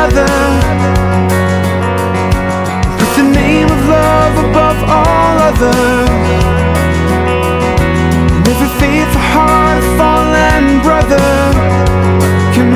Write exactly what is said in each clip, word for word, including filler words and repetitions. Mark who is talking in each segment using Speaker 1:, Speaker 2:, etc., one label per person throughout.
Speaker 1: another, with the name of love above all other, and every faithful heart, a fallen brother can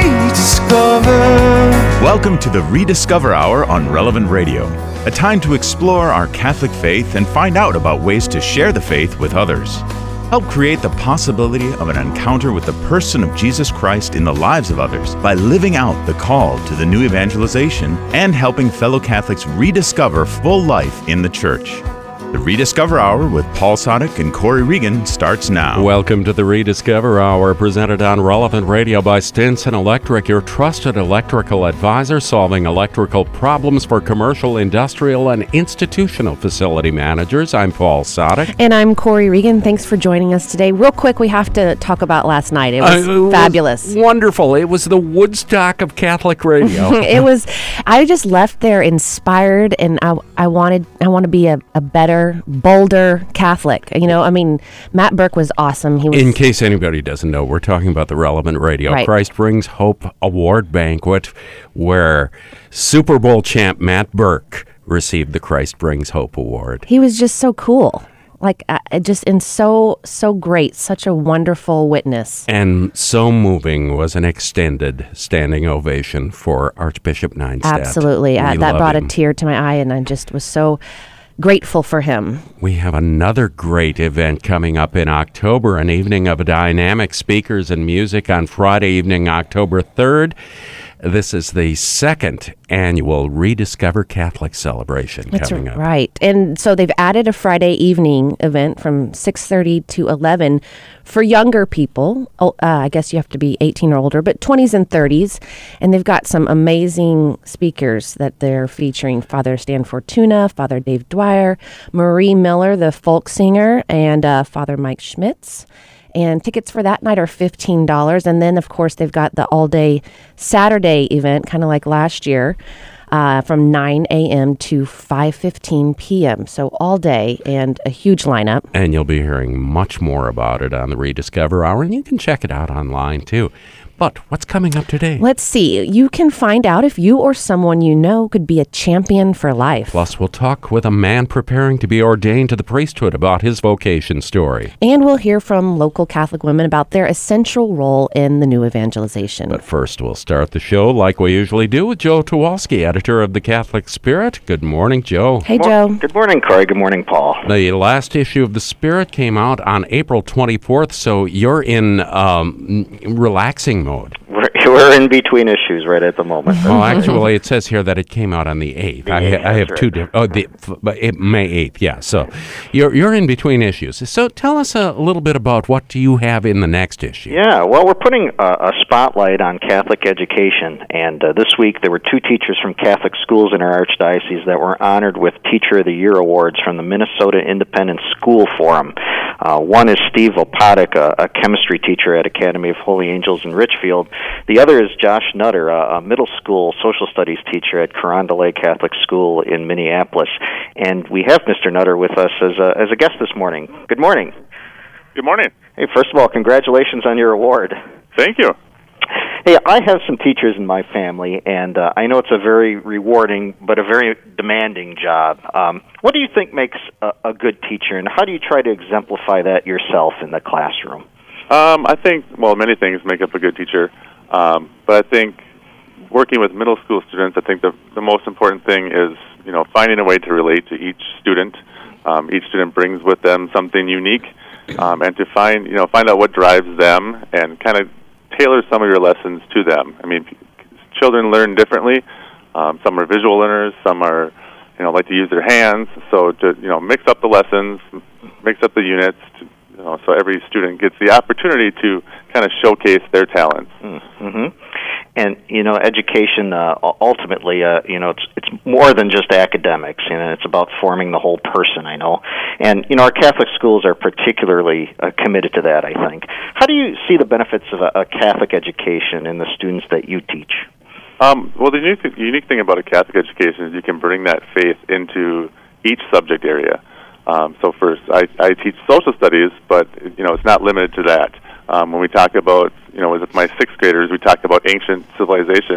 Speaker 1: rediscover.
Speaker 2: Welcome to the Rediscover Hour on Relevant Radio, a time to explore our Catholic faith and find out about ways to share the faith with others. Help create the possibility of an encounter with the person of Jesus Christ in the lives of others by living out the call to the new evangelization and helping fellow Catholics rediscover full life in the Church. The Rediscover Hour with Paul Sadek and Corey Regan starts now.
Speaker 3: Welcome to the Rediscover Hour, presented on Relevant Radio by Stinson Electric, your trusted electrical advisor, solving electrical problems for commercial, industrial, and institutional facility managers. I'm Paul Sadek.
Speaker 4: And I'm Corey Regan. Thanks for joining us today. Real quick, we have to talk about last night. It was uh, it
Speaker 3: fabulous. Was wonderful. It was the Woodstock of Catholic radio.
Speaker 4: It was, I just left there inspired, and I, I wanted, I want to be a, a better, bolder Catholic. You know, I mean, Matt Burke was awesome. He was,
Speaker 3: in case anybody doesn't know, we're talking about the Relevant Radio
Speaker 4: right.
Speaker 3: Christ Brings Hope Award Banquet, where Super Bowl champ Matt Burke received the Christ Brings Hope Award.
Speaker 4: He was just so cool. Like, uh, just and so, so great. Such a wonderful witness.
Speaker 3: And so moving was an extended standing ovation for Archbishop Nienstedt.
Speaker 4: Absolutely. Uh, that brought
Speaker 3: him.
Speaker 4: a tear to my eye, and I just was so grateful for him.
Speaker 3: We have another great event coming up in October, an evening of dynamic speakers and music on Friday evening, October third. This is the second annual Rediscover Catholic celebration
Speaker 4: That's
Speaker 3: coming up.
Speaker 4: Right. And so they've added a Friday evening event from six thirty to eleven for younger people. Uh, I guess you have to be eighteen or older, but twenties and thirties. And they've got some amazing speakers that they're featuring. Father Stan Fortuna, Father Dave Dwyer, Marie Miller, the folk singer, and uh, Father Mike Schmitz. And tickets for that night are fifteen dollars. And then, of course, they've got the all-day Saturday event, kind of like last year, uh, from nine a.m. to five fifteen p.m. So all day and a huge lineup.
Speaker 3: And you'll be hearing much more about it on the Rediscover Hour, and you can check it out online, too. But what's coming up today?
Speaker 4: Let's see. You can find out if you or someone you know could be a champion for life.
Speaker 3: Plus, we'll talk with a man preparing to be ordained to the priesthood about his vocation story.
Speaker 4: And we'll hear from local Catholic women about their essential role in the new evangelization.
Speaker 3: But first, we'll start the show like we usually do with Joe Tuwalski, editor of the Catholic Spirit. Good morning, Joe.
Speaker 4: Hey,
Speaker 5: Mor-
Speaker 4: Joe.
Speaker 5: Good morning, Corey. Good morning, Paul.
Speaker 3: The last issue of the Spirit came out on April twenty-fourth, so you're in um, relaxing mode.
Speaker 5: We're, we're in between issues right at the moment.
Speaker 3: Oh, actually, it says here that it came out on the eighth.
Speaker 5: The
Speaker 3: I,
Speaker 5: eighth,
Speaker 3: I have
Speaker 5: that's
Speaker 3: two
Speaker 5: right.
Speaker 3: different. Oh, the f- it, May eighth. Yeah. So you're you're in between issues. So tell us a little bit about what do you have in the next issue.
Speaker 5: Yeah, well, we're putting a, a spotlight on Catholic education, and uh, this week there were two teachers from Catholic schools in our archdiocese that were honored with Teacher of the Year awards from the Minnesota Independent School Forum. Uh, one is Steve Opatic, a, a chemistry teacher at Academy of Holy Angels in Richfield. The other is Josh Nutter, a, a middle school social studies teacher at Carondelet Catholic School in Minneapolis. And we have Mister Nutter with us as a, as a guest this morning. Good morning.
Speaker 6: Good morning.
Speaker 5: Hey, first of all, congratulations on your award.
Speaker 6: Thank you.
Speaker 5: Hey, I have some teachers in my family, and uh, I know it's a very rewarding but a very demanding job. Um, what do you think makes a, a good teacher, and how do you try to exemplify that yourself in the classroom?
Speaker 6: Um, I think, well, many things make up a good teacher, um, but I think working with middle school students, I think the, the most important thing is, you know, finding a way to relate to each student. Um, each student brings with them something unique, um, and to find, you know, find out what drives them and kind of tailor some of your lessons to them. I mean, children learn differently. Um, some are visual learners, some are, you know, like to use their hands. So to, you know, mix up the lessons, mix up the units, to, you know, so every student gets the opportunity to kind of showcase their talents.
Speaker 5: Mm-hmm. And, you know, education, uh, ultimately, uh, you know, it's it's more than just academics. You know, it's about forming the whole person, I know. And, you know, our Catholic schools are particularly uh, committed to that, I think. How do you see the benefits of a, a Catholic education in the students that you teach?
Speaker 6: Um, well, the unique, unique thing about a Catholic education is you can bring that faith into each subject area. Um, so first, I, I teach social studies, but, you know, it's not limited to that. Um, when we talk about, you know, with my sixth graders, we talk about ancient civilizations,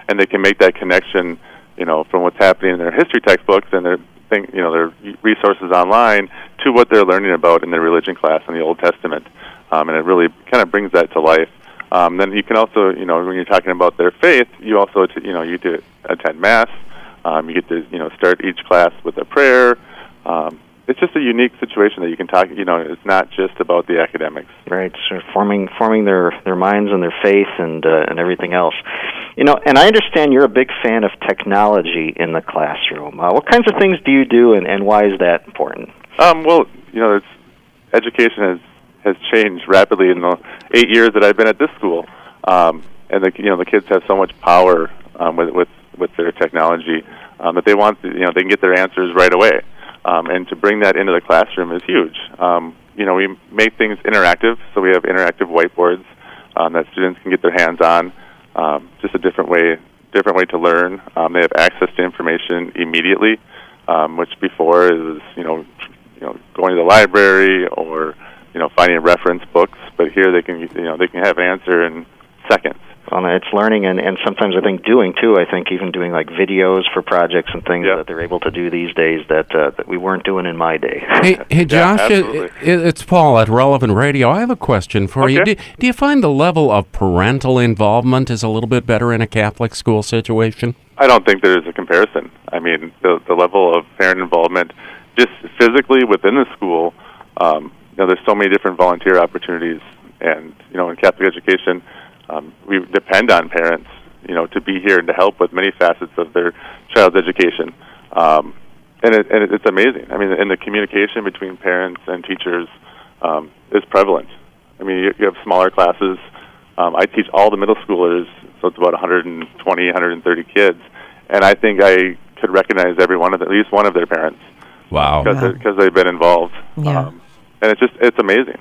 Speaker 6: and they can make that connection, you know, from what's happening in their history textbooks and their thing, you know, their resources online to what they're learning about in their religion class in the Old Testament, um, and it really kind of brings that to life. Um, then you can also, you know, when you're talking about their faith, you also, you know, you get to attend Mass. Um, you get to, you know, start each class with a prayer. Um, it's just a unique situation that you can talk. You know, it's not just about the academics.
Speaker 5: Right, so forming forming their, their minds and their faith and uh, and everything else. You know, and I understand you're a big fan of technology in the classroom. Uh, what kinds of things do you do, and, and why is that important?
Speaker 6: Um, well, you know, it's, education has has changed rapidly in the eight years that I've been at this school, um, and the you know the kids have so much power um, with with with their technology um, that they want to, you know they can get their answers right away. Um, and to bring that into the classroom is huge. Um, you know, we make things interactive, so we have interactive whiteboards um, that students can get their hands on. Um, just a different way, different way to learn. Um, they have access to information immediately, um, which before it was, you know, you know, going to the library or you know finding reference books. But here they can, you know, they can have an answer in seconds.
Speaker 5: Well, it's learning and, and sometimes I think doing, too. I think even doing, like, videos for projects and things
Speaker 6: yeah.
Speaker 5: that they're able to do these days that uh, that we weren't doing in my day.
Speaker 3: Hey, hey Josh,
Speaker 6: yeah,
Speaker 3: it, it, it's Paul at Relevant Radio. I have a question for
Speaker 6: okay.
Speaker 3: you. Do, do you find the level of parental involvement is a little bit better in a Catholic school situation?
Speaker 6: I don't think there's a comparison. I mean, the, the level of parent involvement just physically within the school, um, you know, there's so many different volunteer opportunities. And, you know, in Catholic education, Um, we depend on parents, you know, to be here and to help with many facets of their child's education, um, and, it, and it, it's amazing. I mean, and the communication between parents and teachers um, is prevalent. I mean, you, you have smaller classes. Um, I teach all the middle schoolers, so it's about one hundred twenty, one hundred thirty kids, and I think I could recognize every one of them, at least one of their parents.
Speaker 3: Wow!
Speaker 6: Because wow. they've been involved,
Speaker 4: yeah.
Speaker 6: um, and it's just it's amazing.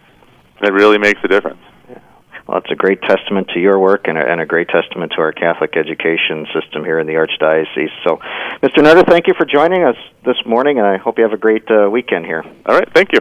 Speaker 6: It really makes a difference.
Speaker 5: Well, it's a great testament to your work and a, and a great testament to our Catholic education system here in the Archdiocese. So, Mister Nutter, thank you for joining us this morning, and I hope you have a great uh, weekend here.
Speaker 6: All right, thank you.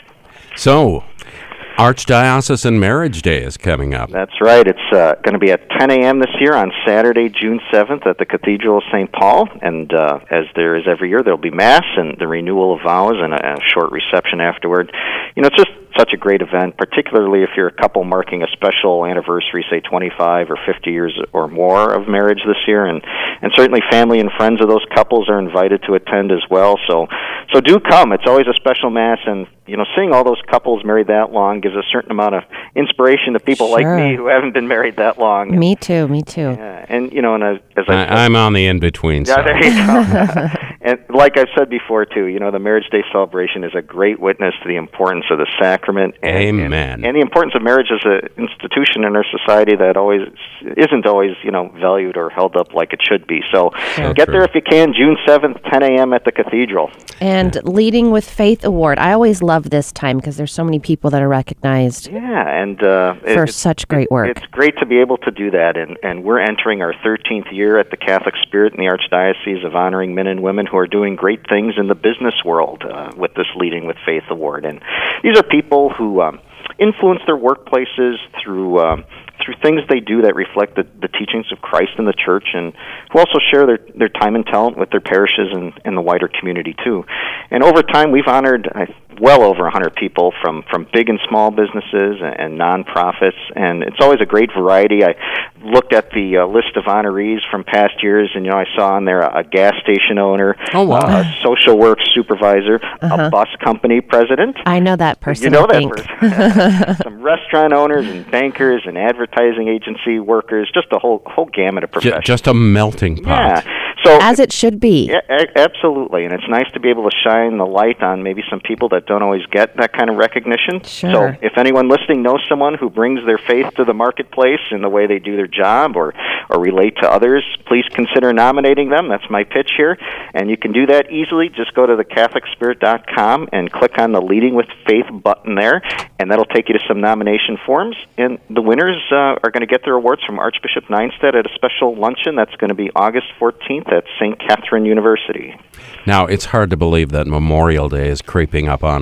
Speaker 3: So, Archdiocesan Marriage Day is coming up.
Speaker 5: That's right. It's uh, going to be at ten a.m. this year on Saturday, June seventh at the Cathedral of Saint Paul. And uh, as there is every year, there will be Mass and the renewal of vows and a, a short reception afterward. You know, it's just such a great event, particularly if you're a couple marking a special anniversary, say twenty-five or fifty years or more of marriage this year. And, and certainly family and friends of those couples are invited to attend as well. So, so do come. It's always a special Mass, and you know, seeing all those couples married that long gives a certain amount of inspiration to people
Speaker 4: Sure.
Speaker 5: like me who haven't been married that long.
Speaker 4: Me too, me too.
Speaker 5: Yeah, and you know, and as, as I,
Speaker 3: I, I'm on the in-between
Speaker 5: yeah,
Speaker 3: side.
Speaker 5: there you go. And like I've said before too, you know, the Marriage Day celebration is a great witness to the importance of the sacrament. And,
Speaker 3: Amen.
Speaker 5: And, and the importance of marriage as an institution in our society that always isn't always, you know, valued or held up like it should be. So,
Speaker 3: So
Speaker 5: get
Speaker 3: true.
Speaker 5: there if you can, June seventh, ten a.m. at the Cathedral.
Speaker 4: And Leading with Faith Award. I always love this time because there's so many people that are recognized
Speaker 5: Yeah, and uh, it-
Speaker 4: for
Speaker 5: it's-
Speaker 4: such great work.
Speaker 5: It's great to be able to do that, and, and we're entering our thirteenth year at the Catholic Spirit in the Archdiocese of honoring men and women who are doing great things in the business world uh, with this Leading with Faith Award. And these are people who um, influence their workplaces through um, through things they do that reflect the, the teachings of Christ in the Church, and who also share their, their time and talent with their parishes and, and the wider community, too. And over time, we've honored uh, well over one hundred people from, from big and small businesses and, and nonprofits, and it's always a great variety. I looked at the uh, list of honorees from past years, and, you know, I saw on there a, a gas station owner,
Speaker 3: Oh, wow.
Speaker 5: uh, a social work supervisor,
Speaker 4: Uh-huh.
Speaker 5: a bus company president.
Speaker 4: I know that person.
Speaker 5: You know
Speaker 4: I
Speaker 5: that
Speaker 4: think.
Speaker 5: person. Some restaurant owners and bankers and advertising agency workers, just a whole whole gamut of
Speaker 3: J-
Speaker 5: professions.
Speaker 3: just a melting pot.
Speaker 5: yeah. So
Speaker 4: As it should be.
Speaker 5: yeah, a- absolutely, and it's nice to be able to shine the light on maybe some people that don't always get that kind of recognition.
Speaker 4: Sure.
Speaker 5: So if anyone listening knows someone who brings their faith to the marketplace in the way they do their job or, or relate to others, please consider nominating them. That's my pitch here, and you can do that easily. Just go to the catholic spirit dot com and click on the Leading with Faith button there, and that'll take you to some nomination forms, and the winners uh, are going to get their awards from Archbishop Neinstedt at a special luncheon that's going to be August fourteenth at Saint Catherine University.
Speaker 3: Now, it's hard to believe that Memorial Day is creeping up on us.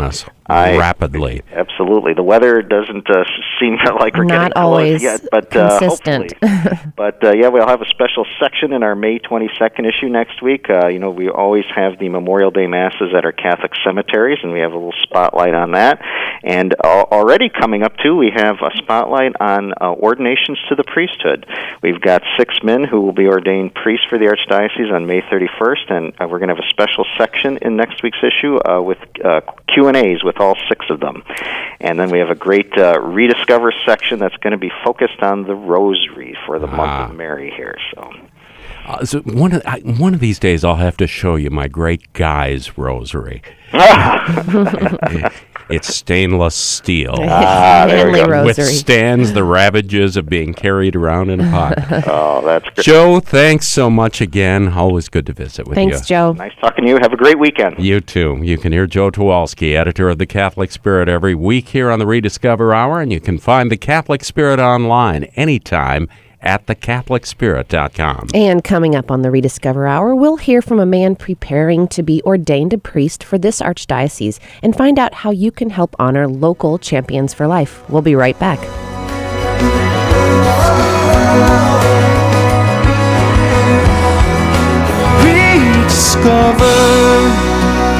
Speaker 5: I,
Speaker 3: rapidly.
Speaker 5: Absolutely. The weather doesn't uh, seem like we're
Speaker 4: Not
Speaker 5: getting
Speaker 4: always
Speaker 5: close yet, but
Speaker 4: consistent.
Speaker 5: Uh, hopefully. But uh, yeah, we'll have a special section in our May twenty-second issue next week. Uh, you know, we always have the Memorial Day Masses at our Catholic cemeteries, and we have a little spotlight on that. And uh, already coming up, too, we have a spotlight on uh, ordinations to the priesthood. We've got six men who will be ordained priests for the Archdiocese on May thirty-first, and uh, we're going to have a special section in next week's issue uh, with uh, Q and A's with all six of them. And then we have a great uh, Rediscover section that's going to be focused on the Rosary for the
Speaker 3: Ah.
Speaker 5: month of Mary here. So.
Speaker 3: Uh, so one of I, one of these days, I'll have to show you my great guy's rosary. It's stainless steel.
Speaker 5: Ah, there we
Speaker 4: Manly
Speaker 5: go.
Speaker 4: rosary.
Speaker 3: Withstands the ravages of being carried around in a pot.
Speaker 5: Oh, that's great.
Speaker 3: Joe, thanks so much again. Always good to visit with you.
Speaker 4: Thanks, Joe.
Speaker 5: Nice talking to you. Have a great weekend.
Speaker 3: You too. You can hear Joe Tuwalski, editor of The Catholic Spirit, every week here on the Rediscover Hour, and you can find The Catholic Spirit online anytime at the catholic spirit dot com.
Speaker 4: And coming up on the Rediscover Hour, we'll hear from a man preparing to be ordained a priest for this archdiocese and find out how you can help honor local champions for life. We'll be right back.
Speaker 1: Rediscover.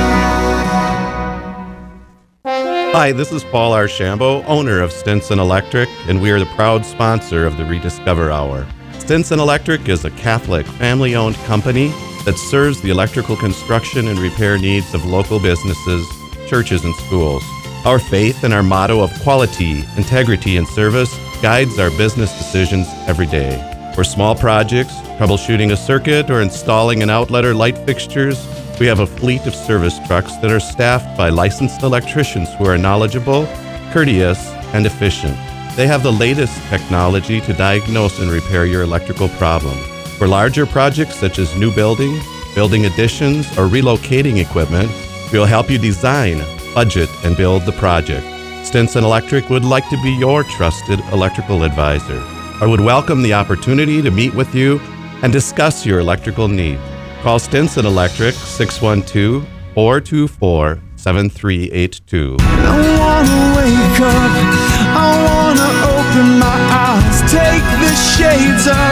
Speaker 7: Hi, this is Paul Archambault, owner of Stinson Electric, and we are the proud sponsor of the Rediscover Hour. Stinson Electric is a Catholic, family-owned company that serves the electrical construction and repair needs of local businesses, churches, and schools. Our faith and our motto of quality, integrity, and service guides our business decisions every day. For small projects, troubleshooting a circuit, or installing an outlet or light fixtures, we have a fleet of service trucks that are staffed by licensed electricians who are knowledgeable, courteous, and efficient. They have the latest technology to diagnose and repair your electrical problem. For larger projects such as new building, building additions, or relocating equipment, we'll help you design, budget, and build the project. Stinson Electric would like to be your trusted electrical advisor. I would welcome the opportunity to meet with you and discuss your electrical needs. Call Stinson Electric, six one two, four two four, seven three eight two.
Speaker 1: I wanna wake up, I wanna open my eyes, take the shades up,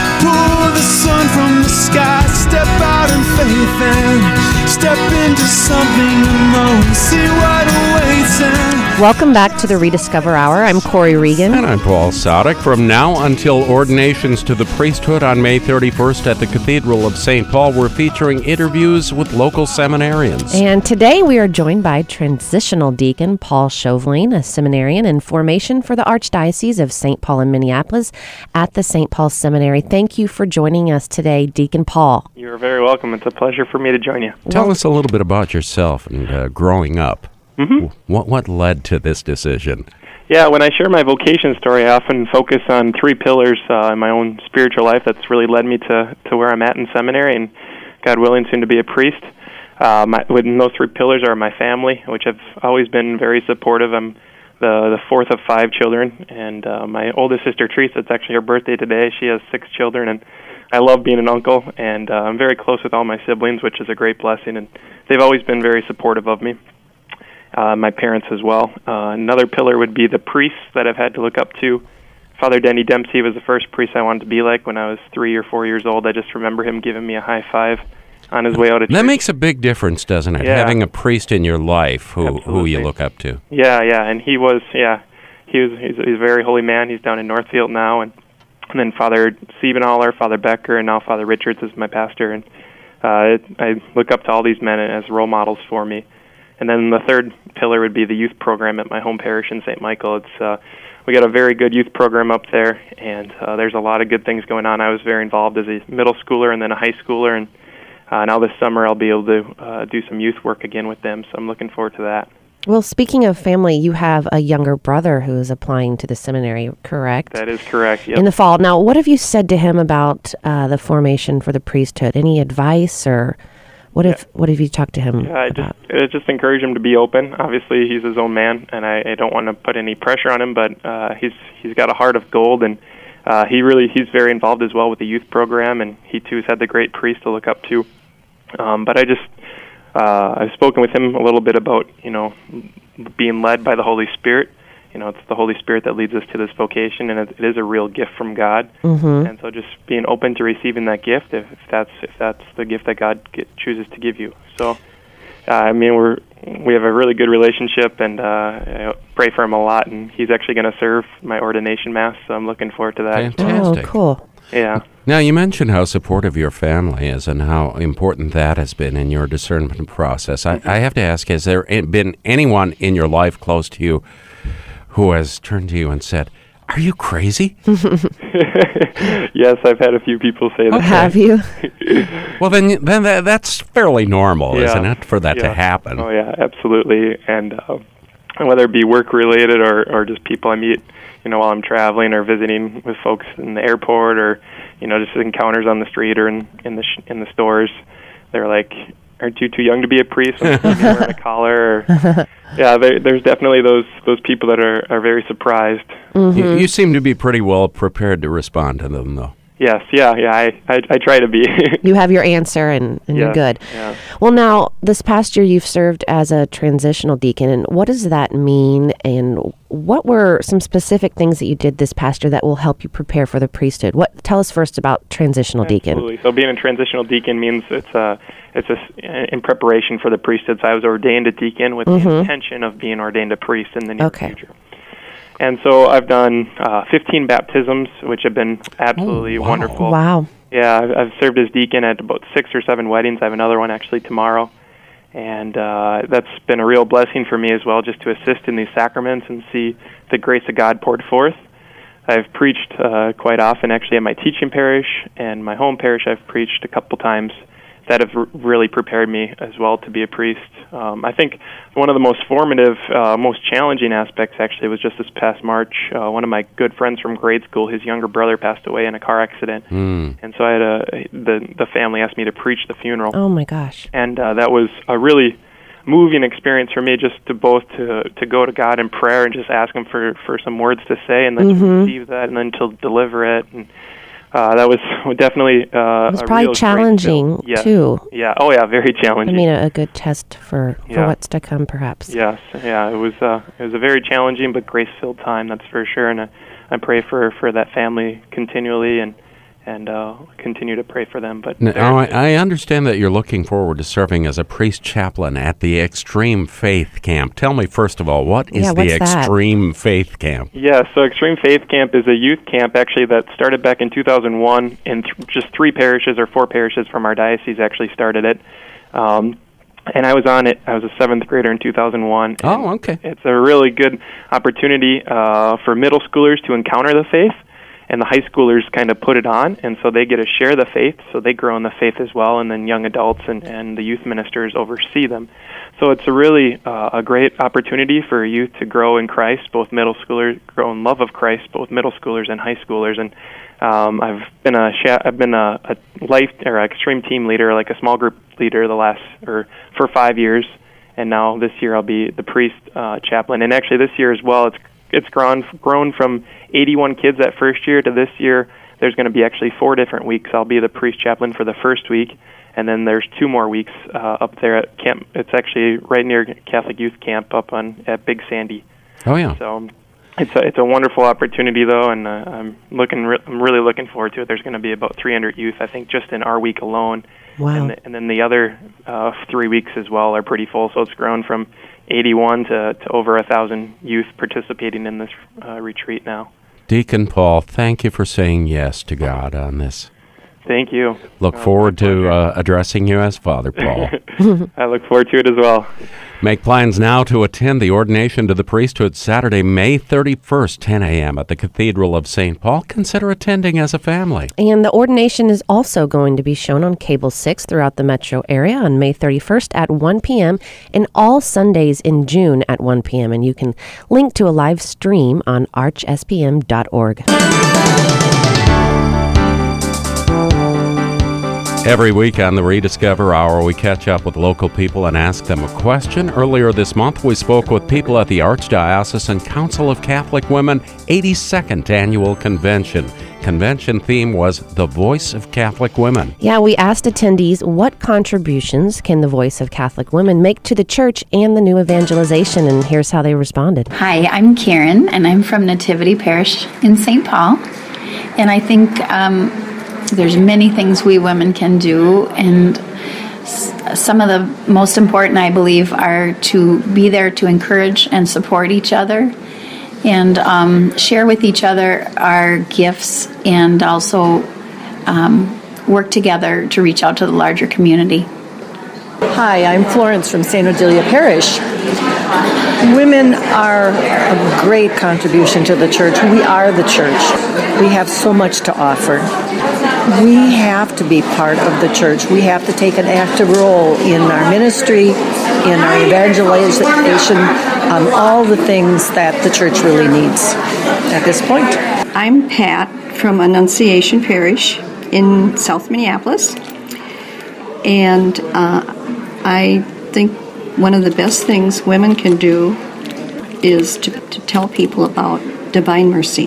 Speaker 1: pull the sun from the sky, step out in faith and step into something unknown, see what awaits and
Speaker 4: Welcome back to the Rediscover Hour. I'm Corey Regan.
Speaker 3: And I'm Paul Sadek. From now until ordinations to the priesthood on May thirty-first at the Cathedral of Saint Paul, we're featuring interviews with local seminarians.
Speaker 4: And today we are joined by transitional deacon Paul Chauvelin, a seminarian in formation for the Archdiocese of Saint Paul in Minneapolis at the Saint Paul Seminary. Thank you for joining us today, Deacon Paul.
Speaker 8: You're very welcome. It's a pleasure for me to join you.
Speaker 3: Tell us a little bit about yourself and uh, growing up.
Speaker 8: Mm-hmm.
Speaker 3: What what led to this decision?
Speaker 8: Yeah, when I share my vocation story, I often focus on three pillars uh, in my own spiritual life that's really led me to, to where I'm at in seminary and, God willing, soon to be a priest. Uh, my, within those three pillars are my family, which have always been very supportive. I'm the, the fourth of five children, and uh, my oldest sister, Teresa, it's actually her birthday today. She has six children, and I love being an uncle, and uh, I'm very close with all my siblings, which is a great blessing, and they've always been very supportive of me. Uh, my parents as well. Uh, another pillar would be the priests that I've had to look up to. Father Denny Dempsey was the first priest I wanted to be like when I was three or four years old. I just remember him giving me a high five on his way out of church.
Speaker 3: That makes a big difference, doesn't it?
Speaker 8: Yeah.
Speaker 3: Having a priest in your life who, who
Speaker 8: Absolutely.
Speaker 3: you look up to.
Speaker 8: Yeah, yeah, and he was, yeah, he was. He's, he's a very holy man. He's down in Northfield now, and and then Father Siebenhaler, Father Becker, and now Father Richards is my pastor, and uh, I look up to all these men as role models for me. And then the third pillar would be the youth program at my home parish in Saint Michael. It's uh, we got a very good youth program up there, and uh, there's a lot of good things going on. I was very involved as a middle schooler and then a high schooler, and uh, now this summer I'll be able to uh, do some youth work again with them, so I'm looking forward to that.
Speaker 4: Well, speaking of family, you have a younger brother who is applying to the seminary, correct?
Speaker 8: That is correct, yep.
Speaker 4: In the fall. Now, what have you said to him about uh, the formation for the priesthood? Any advice, or what if what have you talked to him
Speaker 8: Yeah, I just
Speaker 4: about?
Speaker 8: I just encourage him to be open. Obviously, he's his own man, and I, I don't want to put any pressure on him. But uh, he's he's got a heart of gold, and uh, he really he's very involved as well with the youth program, and he too has had the great priest to look up to. Um, but I just uh, I've spoken with him a little bit about, you know, being led by the Holy Spirit. You know, it's the Holy Spirit that leads us to this vocation, and it, it is a real gift from God.
Speaker 4: Mm-hmm.
Speaker 8: And so just being open to receiving that gift, if, if that's if that's the gift that God get, chooses to give you. So, uh, I mean, we're we have a really good relationship, and uh, I pray for him a lot. And he's actually going to serve my ordination mass, so I'm looking forward to that.
Speaker 3: Fantastic.
Speaker 4: Oh, cool.
Speaker 8: Yeah.
Speaker 3: Now, you mentioned how supportive your family is and how important that has been in your discernment process. I, I have to ask, has there been anyone in your life close to you who has turned to you and said, "Are you crazy?"
Speaker 8: Yes, I've had a few people say that.
Speaker 4: Oh, have you?
Speaker 3: Well, then, then that, that's fairly normal,
Speaker 8: Yeah.
Speaker 3: isn't it, for that
Speaker 8: Yeah.
Speaker 3: to happen?
Speaker 8: Oh, yeah, absolutely. And uh, whether it be work-related or, or just people I meet, you know, while I'm traveling or visiting with folks in the airport, or, you know, just encounters on the street or in, in the sh- in the stores, they're like, "Aren't you too young to be a priest? I'm wearing a collar." Or, yeah, there, there's definitely those those people that are, are very surprised.
Speaker 4: Mm-hmm.
Speaker 3: You, you seem to be pretty well prepared to respond to them, though.
Speaker 8: Yes, yeah, yeah, I, I, I try to be.
Speaker 4: You have your answer, and, and
Speaker 8: Yeah,
Speaker 4: you're good.
Speaker 8: yeah.
Speaker 4: Well, now, this past year you've served as a transitional deacon, and what does that mean, and what were some specific things that you did this past year that will help you prepare for the priesthood? What Tell us first about transitional deacon.
Speaker 8: Absolutely. So being a transitional deacon means it's a it's a, in preparation for the priesthood. So I was ordained a deacon with
Speaker 4: Mm-hmm.
Speaker 8: the intention of being ordained a priest in the near
Speaker 4: Okay.
Speaker 8: future. And so I've done uh, fifteen baptisms, which have been absolutely
Speaker 3: Oh, wow.
Speaker 8: wonderful.
Speaker 4: Wow.
Speaker 8: Yeah, I've, I've served as deacon at about six or seven weddings. I have another one actually tomorrow. And uh, that's been a real blessing for me as well, just to assist in these sacraments and see the grace of God poured forth. I've preached uh, quite often, actually, at my teaching parish and my home parish. I've preached a couple times that have r- really prepared me as well to be a priest. Um, I think one of the most formative, uh, most challenging aspects, actually, was just this past March. Uh, one of my good friends from grade school, his younger brother passed away in a car accident.
Speaker 3: Mm.
Speaker 8: And so I had a, the, the family asked me to preach the funeral.
Speaker 4: Oh, my gosh.
Speaker 8: And uh, that was a really moving experience for me, just to both to to go to God in prayer and just ask Him for, for some words to say, and then
Speaker 4: Mm-hmm.
Speaker 8: to receive that, and then to deliver it. And uh, that was definitely uh,
Speaker 4: It was
Speaker 8: a
Speaker 4: probably
Speaker 8: real great
Speaker 4: challenging,
Speaker 8: fill. Yeah.
Speaker 4: too.
Speaker 8: Yeah. Oh, yeah. Very
Speaker 4: I
Speaker 8: challenging.
Speaker 4: mean, a, a good test for, for
Speaker 8: Yeah.
Speaker 4: what's to come, perhaps.
Speaker 8: Yes. Yeah. It was. Uh, it was a very challenging but grace-filled time. That's for sure. And I, I pray for, for that family continually, and and uh, continue to pray for them. But
Speaker 3: Now, I, I understand that you're looking forward to serving as a priest chaplain at the Extreme Faith Camp. Tell me, first of all, what is
Speaker 4: Yeah,
Speaker 3: the
Speaker 4: what's that?
Speaker 3: Extreme Faith Camp?
Speaker 8: Yeah, so Extreme Faith Camp is a youth camp actually that started back in two thousand one, and th- just three parishes or four parishes from our diocese actually started it. Um, and I was on it. I was a seventh grader in two thousand one.
Speaker 3: Oh, okay.
Speaker 8: It's a really good opportunity uh, for middle schoolers to encounter the faith, and the high schoolers kind of put it on, and so they get to share the faith, so they grow in the faith as well, and then young adults and, and the youth ministers oversee them. So it's a really uh, a great opportunity for youth to grow in Christ, both middle schoolers grow in love of Christ, both middle schoolers and high schoolers. And um, I've been a sha- I've been a, a life or extreme team leader, like a small group leader, the last or for five years, and now this year I'll be the priest uh, chaplain. And actually this year as well, it's it's grown grown from eighty-one kids that first year to this year. There's going to be actually four different weeks. I'll be the priest chaplain for the first week, and then there's two more weeks uh, up there at camp. It's actually right near Catholic Youth Camp up on at Big Sandy.
Speaker 3: Oh, yeah.
Speaker 8: So um, it's a, it's a wonderful opportunity though, and uh, I'm looking re- I'm really looking forward to it. There's going to be about three hundred youth, I think, just in our week alone.
Speaker 4: Wow.
Speaker 8: And, the, and then the other uh, three weeks as well are pretty full. So it's grown from eighty-one to, to over a thousand youth participating in this uh, retreat now.
Speaker 3: Deacon Paul, thank you for saying yes to God on this.
Speaker 8: Thank you.
Speaker 3: Look
Speaker 8: Uh,
Speaker 3: forward
Speaker 8: my
Speaker 3: to
Speaker 8: pleasure.
Speaker 3: uh, addressing you as Father Paul.
Speaker 8: I look forward to it as well.
Speaker 3: Make plans now to attend the ordination to the priesthood Saturday, May thirty-first, ten a.m. at the Cathedral of Saint Paul. Consider attending as a family.
Speaker 4: And the ordination is also going to be shown on Cable six throughout the metro area on May thirty-first at one p.m. and all Sundays in June at one p.m. And you can link to a live stream on arch s p m dot org.
Speaker 3: Every week on the Rediscover Hour, we catch up with local people and ask them a question. Earlier this month, we spoke with people at the Archdiocesan Council of Catholic Women eighty-second Annual Convention. Convention theme was The Voice of Catholic Women.
Speaker 4: Yeah, we asked attendees what contributions can the Voice of Catholic Women make to the church and the new evangelization, and here's how they responded.
Speaker 9: Hi, I'm Karen, and I'm from Nativity Parish in Saint Paul. And I think um, there's many things we women can do, and s- some of the most important, I believe, are to be there to encourage and support each other, and um, share with each other our gifts, and also um, work together to reach out to the larger community.
Speaker 10: Hi, I'm Florence from Saint Odelia Parish. Women are a great contribution to the church. We are the church. We have so much to offer. We have to be part of the church. We have to take an active role in our ministry, in our evangelization, um, all the things that the church really needs at this point.
Speaker 11: I'm Pat from Annunciation Parish in South Minneapolis, and uh, I think one of the best things women can do is to, to tell people about divine mercy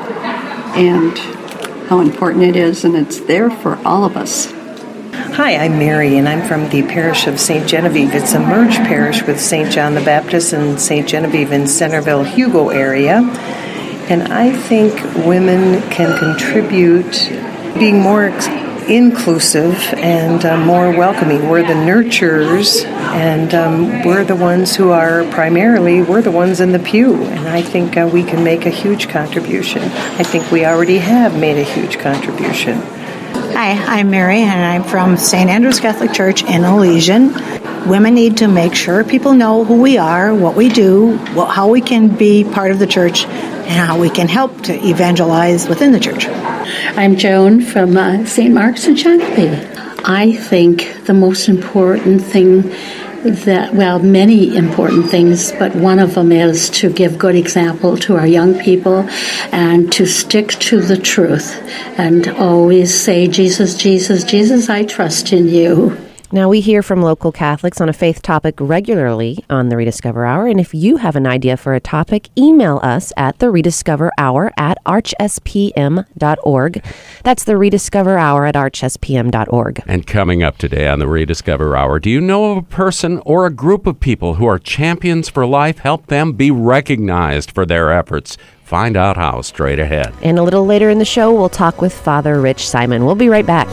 Speaker 11: and how important it is, and it's there for all of us.
Speaker 10: Hi, I'm Mary, and I'm from the parish of Saint Genevieve. It's a merged parish with Saint John the Baptist and Saint Genevieve in Centerville, Hugo area. And I think women can contribute being more ex- inclusive and uh, more welcoming. We're the nurturers, and um, we're the ones who are primarily, we're the ones in the pew. And I think uh, we can make a huge contribution. I think we already have made a huge contribution.
Speaker 12: Hi, I'm Mary, and I'm from Saint Andrew's Catholic Church in Elysian. Women need to make sure people know who we are, what we do, what, how we can be part of the church, and how we can help to evangelize within the church.
Speaker 13: I'm Joan from uh, Saint Mark's in Shakopee. I think the most important thing that, well, many important things, but one of them is to give good example to our young people and to stick to the truth and always say, Jesus, Jesus, Jesus, I trust in you.
Speaker 4: Now, we hear from local Catholics on a faith topic regularly on the Rediscover Hour, and if you have an idea for a topic, email us at the Rediscover Hour at arch s p m dot org. That's the Rediscover Hour at arch s p m dot org.
Speaker 3: And coming up today on the Rediscover Hour, do you know of a person or a group of people who are champions for life? Help them be recognized for their efforts. Find out how straight ahead.
Speaker 4: And a little later in the show, we'll talk with Father Rich Simon. We'll be right back.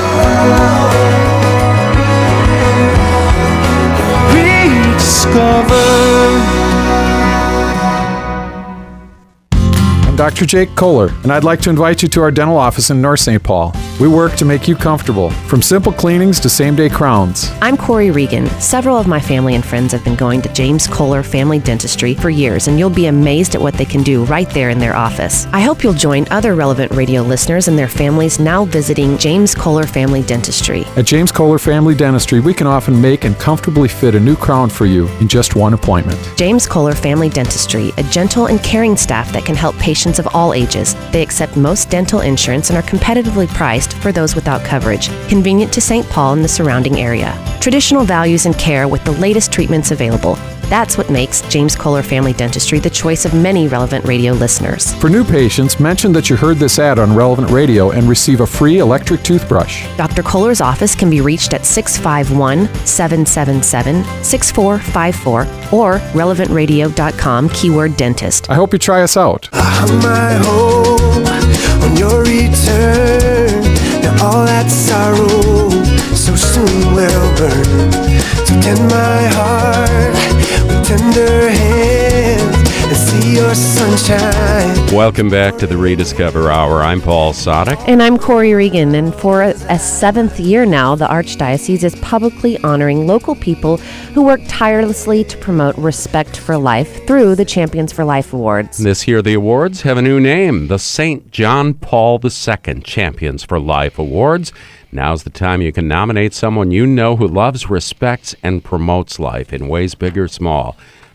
Speaker 14: I'm Doctor Jake Kohler, and I'd like to invite you to our dental office in North Saint Paul. We work to make you comfortable, from simple cleanings to same-day crowns.
Speaker 4: I'm Corey Regan. Several of my family and friends have been going to James Kohler Family Dentistry for years, and you'll be amazed at what they can do right there in their office. I hope you'll join other Relevant Radio listeners and their families now visiting James Kohler Family Dentistry.
Speaker 14: At James Kohler Family Dentistry, we can often make and comfortably fit a new crown for you in just one appointment.
Speaker 4: James Kohler Family Dentistry, a gentle and caring staff that can help patients of all ages. They accept most dental insurance and are competitively priced for those without coverage. Convenient to Saint Paul and the surrounding area. Traditional values and care with the latest treatments available. That's what makes James Kohler Family Dentistry the choice of many Relevant Radio listeners.
Speaker 14: For new patients, mention that you heard this ad on Relevant Radio and receive a free electric toothbrush.
Speaker 4: Doctor Kohler's office can be reached at six five one, seven seven seven, six four five four or relevant radio dot com, keyword dentist.
Speaker 14: I hope you try us out.
Speaker 1: My hope on your return. Now all that sorrow so soon will burn. So tend my heart with tender hands and see your sunshine.
Speaker 3: Welcome back to the Rediscover Hour. I'm Paul Sadek.
Speaker 4: And I'm Corey Regan. And for a, a seventh year now, the Archdiocese is publicly honoring local people who work tirelessly to promote respect for life through the Champions for Life Awards.
Speaker 3: This year, the awards have a new name, the Saint John Paul the Second Champions for Life Awards. Now's the time you can nominate someone you know who loves, respects, and promotes life in ways big or small.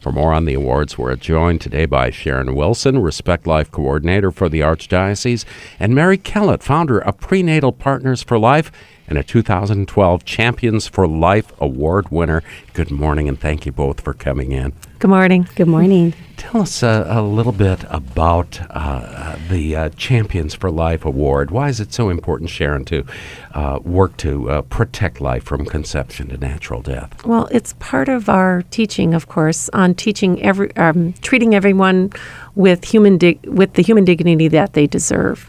Speaker 3: For more on the awards, we're joined today by Sharon Wilson, Respect Life Coordinator for the Archdiocese, and Mary Kellett, founder of Prenatal Partners for Life and a two thousand twelve Champions for Life Award winner. Good morning, and thank you both for coming in.
Speaker 15: Good morning.
Speaker 16: Good morning.
Speaker 3: Tell us uh, a little bit about uh, the uh, Champions for Life Award. Why is it so important, Sharon, to uh, work to uh, protect life from conception to natural death?
Speaker 15: Well, it's part of our teaching, of course, on teaching every, um, treating everyone with human dig- with the human dignity that they deserve.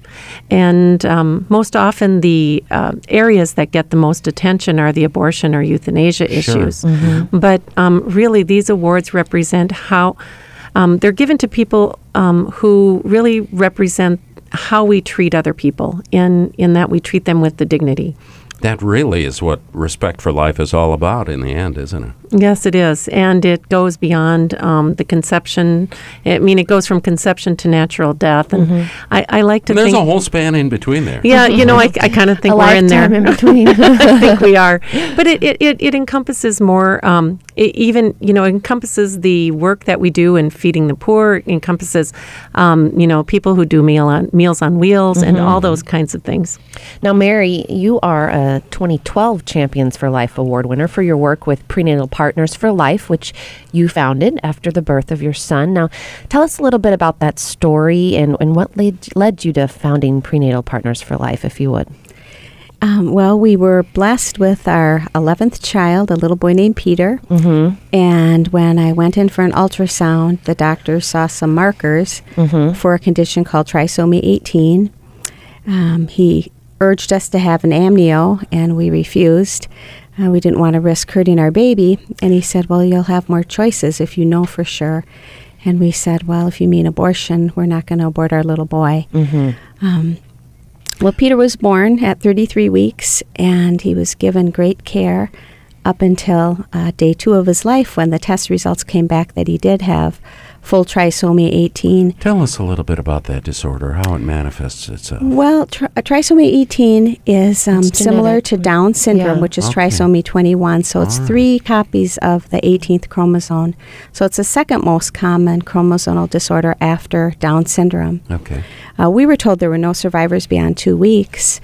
Speaker 15: And um, most often, the uh, areas that get the most attention are the abortion or euthanasia
Speaker 3: Sure.
Speaker 15: issues.
Speaker 3: Mm-hmm.
Speaker 15: But um, really, these awards represent how um, they're given to people um, who really represent how we treat other people, in, in that we treat them with the dignity.
Speaker 3: That really is what Respect for Life is all about in the end, isn't it?
Speaker 15: Yes, it is. And it goes beyond um, the conception. I mean, it goes from conception to natural death. And
Speaker 3: Mm-hmm.
Speaker 15: I, I like to
Speaker 3: And there's
Speaker 15: think...
Speaker 3: a whole span in between there.
Speaker 15: Yeah, you know, I, I kind of think
Speaker 4: A
Speaker 15: we're in there.
Speaker 4: lifetime in between.
Speaker 15: I think we are. But it, it, it, it encompasses more, um, it even, you know, it encompasses the work that we do in feeding the poor. It encompasses, um, you know, people who do meal on, Meals on Wheels and all those kinds of things.
Speaker 4: Now, Mary, you are a twenty twelve Champions for Life Award winner for your work with Prenatal Partners for Life, which you founded after the birth of your son. Now, tell us a little bit about that story and, and what led, led you to founding Prenatal Partners for Life, if you would.
Speaker 16: Um, well, we were blessed with our eleventh child, a little boy named Peter.
Speaker 4: Mm-hmm.
Speaker 16: And when I went in for an ultrasound, the doctor saw some markers
Speaker 4: Mm-hmm.
Speaker 16: for a condition called trisomy eighteen. Um, he urged us to have an amnio, and we refused. Uh, we didn't want to risk hurting our baby. And he said, well, you'll have more choices if you know for sure. And we said, well, if you mean abortion, we're not going to abort our little boy.
Speaker 4: Mm-hmm.
Speaker 16: Um, well, Peter was born at thirty-three weeks, and he was given great care up until uh, day two of his life, when the test results came back that he did have full trisomy eighteen.
Speaker 3: Tell us a little bit about that disorder, how it manifests itself.
Speaker 16: Well, tri- trisomy eighteen is um,
Speaker 4: It's
Speaker 16: similar
Speaker 4: genetic.
Speaker 16: to Down syndrome,
Speaker 4: Yeah.
Speaker 16: which is
Speaker 3: Okay.
Speaker 16: trisomy twenty-one. So it's
Speaker 3: All right.
Speaker 16: three copies of the eighteenth chromosome. So it's the second most common chromosomal disorder after Down syndrome.
Speaker 3: Okay.
Speaker 16: Uh, we were told there were no survivors beyond two weeks.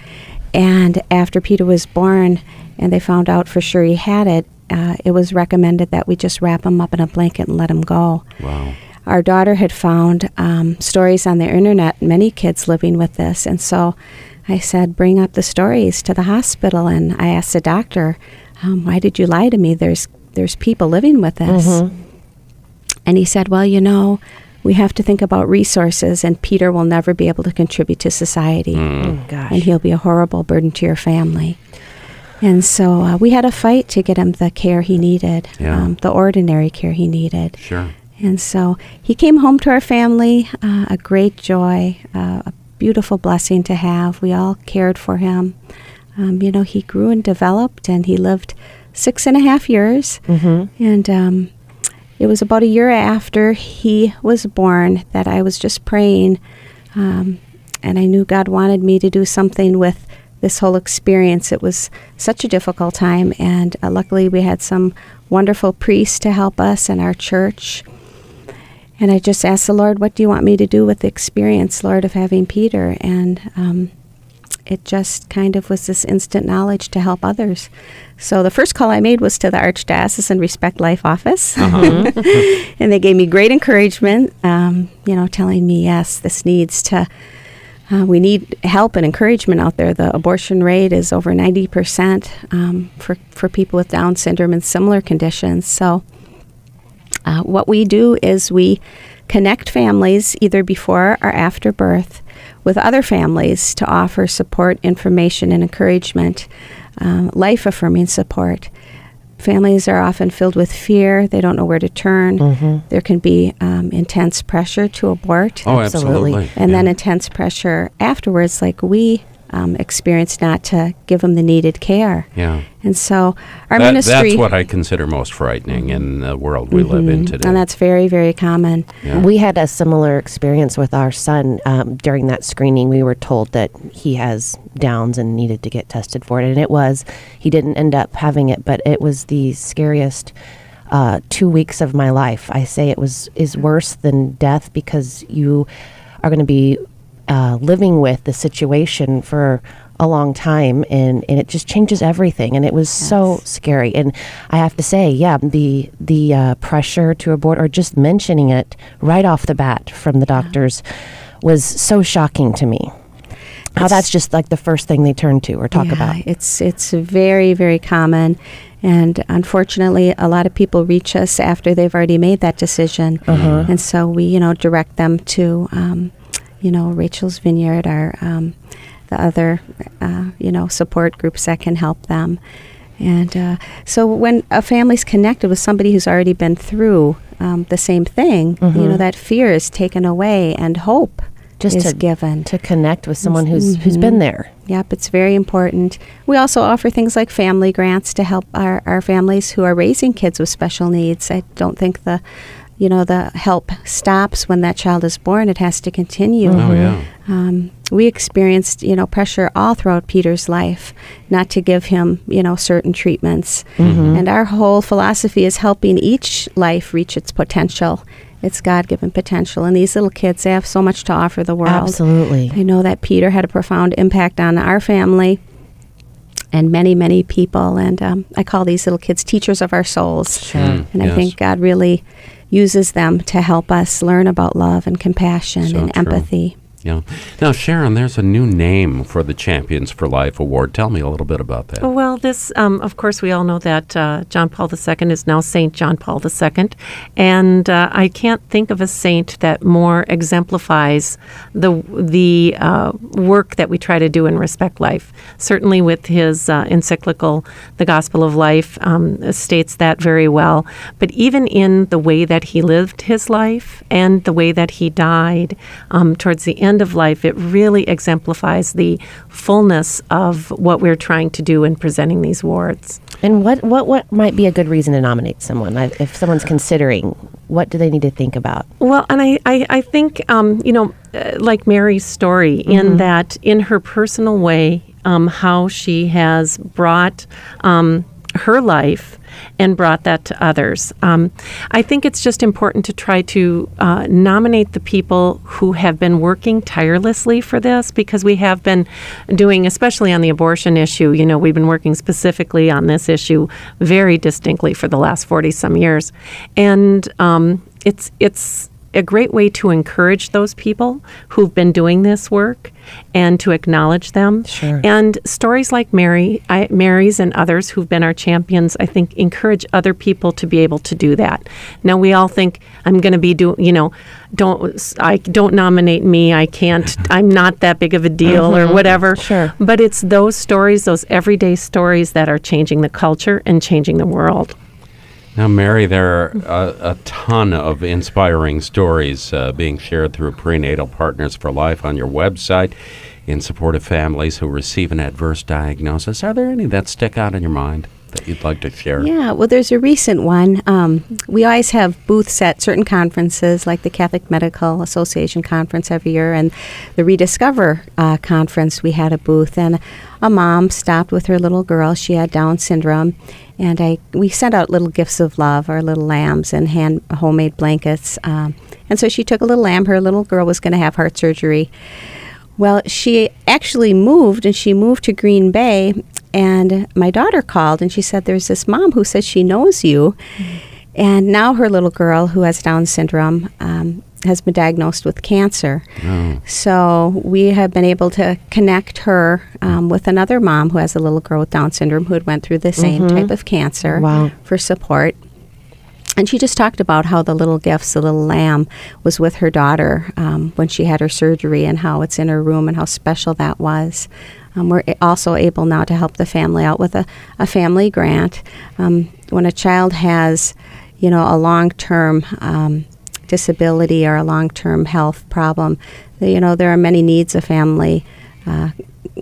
Speaker 16: And after Peter was born and they found out for sure he had it, uh, it was recommended that we just wrap him up in a blanket and let him go.
Speaker 3: Wow.
Speaker 16: Our daughter had found um, stories on the internet, many kids living with this. And so I said, bring up the stories to the hospital. And I asked the doctor, um, why did you lie to me? There's, there's people living with this.
Speaker 4: Mm-hmm.
Speaker 16: And he said, well, you know, we have to think about resources, and Peter will never be able to contribute to society.
Speaker 4: Oh, gosh.
Speaker 16: And he'll be a horrible burden to your family. And so uh, we had a fight to get him the care he needed,
Speaker 3: Yeah.
Speaker 16: um, the ordinary care he needed.
Speaker 3: Sure.
Speaker 16: And so he came home to our family, uh, a great joy, uh, a beautiful blessing to have. We all cared for him. Um, you know, he grew and developed, and he lived six and a half years.
Speaker 4: Mm-hmm.
Speaker 16: And um, it was about a year after he was born that I was just praying, um, and I knew God wanted me to do something with this whole experience. It was such a difficult time, and uh, luckily we had some wonderful priests to help us in our church. And I just asked the Lord, what do you want me to do with the experience, Lord, of having Peter? And um, it just kind of was this instant knowledge to help others. So the first call I made was to the Archdiocesan Respect Life office.
Speaker 3: Uh-huh.
Speaker 16: And they gave me great encouragement, um, you know, telling me, yes, this needs to, uh, we need help and encouragement out there. The abortion rate is over ninety percent um, for, for people with Down syndrome and similar conditions. So Uh, what we do is we connect families either before or after birth with other families to offer support, information, and encouragement, um, life-affirming support. Families are often filled with fear. They don't know where to turn.
Speaker 4: Mm-hmm.
Speaker 16: There can be um, intense pressure to abort.
Speaker 3: Oh, absolutely. absolutely.
Speaker 16: And
Speaker 3: Yeah.
Speaker 16: then intense pressure afterwards, like we um, experienced, not to give them the needed care.
Speaker 3: Yeah.
Speaker 16: And so our
Speaker 3: That-
Speaker 16: ministry...
Speaker 3: That's what I consider most frightening in the world we live in
Speaker 16: Mhm.
Speaker 3: today.
Speaker 16: And that's very, very common.
Speaker 3: Yeah.
Speaker 4: We had a similar experience with our son. Um, during that screening, we were told that he has Downs and needed to get tested for it. And it was, he didn't end up having it, but it was the scariest uh, two weeks of my life. I say it was is worse than death because you are going to be uh, living with the situation for a long time, and, and it just changes everything. And it was yes. so scary. And I have to say, yeah, the the uh, pressure to abort, or just mentioning it right off the bat from the doctors, yeah. was so shocking to me. How that's just like the first thing they turn to or talk
Speaker 16: yeah,
Speaker 4: about.
Speaker 16: It's it's very, very common. And unfortunately, a lot of people reach us after they've already made that decision. Uh-huh. And so we, you know, direct them to, um, you know, Rachel's Vineyard, our um, the other, uh, you know, support groups that can help them. And uh, so when a family's connected with somebody who's already been through um, the same thing, mm-hmm. you know, that fear is taken away and hope
Speaker 4: just
Speaker 16: is
Speaker 4: to,
Speaker 16: given.
Speaker 4: To connect with someone who's mm-hmm. who's been there.
Speaker 16: Yep, it's very important. We also offer things like family grants to help our, our families who are raising kids with special needs. I don't think the you know, the help stops when that child is born. It has to continue.
Speaker 3: Mm-hmm. Oh, yeah.
Speaker 16: Um, we experienced, you know, pressure all throughout Peter's life not to give him, you know, certain treatments. Mm-hmm. And our whole philosophy is helping each life reach its potential, its God-given potential. And these little kids, they have so much to offer the world.
Speaker 4: Absolutely.
Speaker 16: I know that Peter had a profound impact on our family and many, many people. And um, I call these little kids teachers of our souls.
Speaker 4: Sure.
Speaker 16: And
Speaker 3: yes.
Speaker 16: I think God really uses them to help us learn about love and compassion
Speaker 3: So
Speaker 16: and
Speaker 3: true.
Speaker 16: empathy.
Speaker 3: Yeah. Now, Sharon, there's a new name for the Champions for Life Award. Tell me a little bit about that.
Speaker 15: Well, this, um, of course, we all know that uh, John Paul the Second is now Saint John Paul the Second. And uh, I can't think of a saint that more exemplifies the the uh, work that we try to do in Respect Life. Certainly with his uh, encyclical, The Gospel of Life, um, states that very well. But even in the way that he lived his life and the way that he died um, towards the end of life, it really exemplifies the fullness of what we're trying to do in presenting these awards.
Speaker 4: And what, what, what might be a good reason to nominate someone? I, if someone's considering, what do they need to think about?
Speaker 15: Well, and I, I, I think, um, you know, uh, like Mary's story, mm-hmm. in that in her personal way, um, how she has brought um, her life and brought that to others. Um, I think it's just important to try to uh, nominate the people who have been working tirelessly for this, because we have been doing, especially on the abortion issue, you know, we've been working specifically on this issue very distinctly for the last forty-some years. And um, it's it's a great way to encourage those people who've been doing this work and to acknowledge them.
Speaker 4: Sure.
Speaker 15: And stories like Mary, I, Mary's and others who've been our champions, I think, encourage other people to be able to do that. Now, we all think, I'm going to be doing, you know, don't I don't nominate me. I can't. I'm not that big of a deal
Speaker 4: Mm-hmm.
Speaker 15: or whatever.
Speaker 4: Sure.
Speaker 15: But it's those stories, those everyday stories that are changing the culture and changing the world.
Speaker 3: Now, Mary, there are a, a ton of inspiring stories uh, being shared through Prenatal Partners for Life on your website in support of families who receive an adverse diagnosis. Are there any that stick out in your mind that you'd like to share?
Speaker 16: Yeah, well, there's a recent one. Um, we always have booths at certain conferences, like the Catholic Medical Association conference every year, and the Rediscover uh, conference, we had a booth, and a mom stopped with her little girl. She had Down syndrome, and I we sent out little gifts of love, our little lambs, and hand homemade blankets. Um, and so she took a little lamb. Her little girl was going to have heart surgery. Well, she actually moved, and she moved to Green Bay, and my daughter called, and she said, there's this mom who says she knows you. Mm-hmm. And now her little girl, who has Down syndrome, um, has been diagnosed with cancer.
Speaker 3: Oh.
Speaker 16: So we have been able to connect her um, with another mom who has a little girl with Down syndrome who had went through the same
Speaker 4: Mm-hmm.
Speaker 16: type of cancer
Speaker 4: Wow.
Speaker 16: for support. And she just talked about how the little gifts, the little lamb, was with her daughter um, when she had her surgery, and how it's in her room and how special that was. Um, we're also able now to help the family out with a, a family grant. Um, when a child has, you know, a long-term um, disability or a long-term health problem, you know, there are many needs a family uh,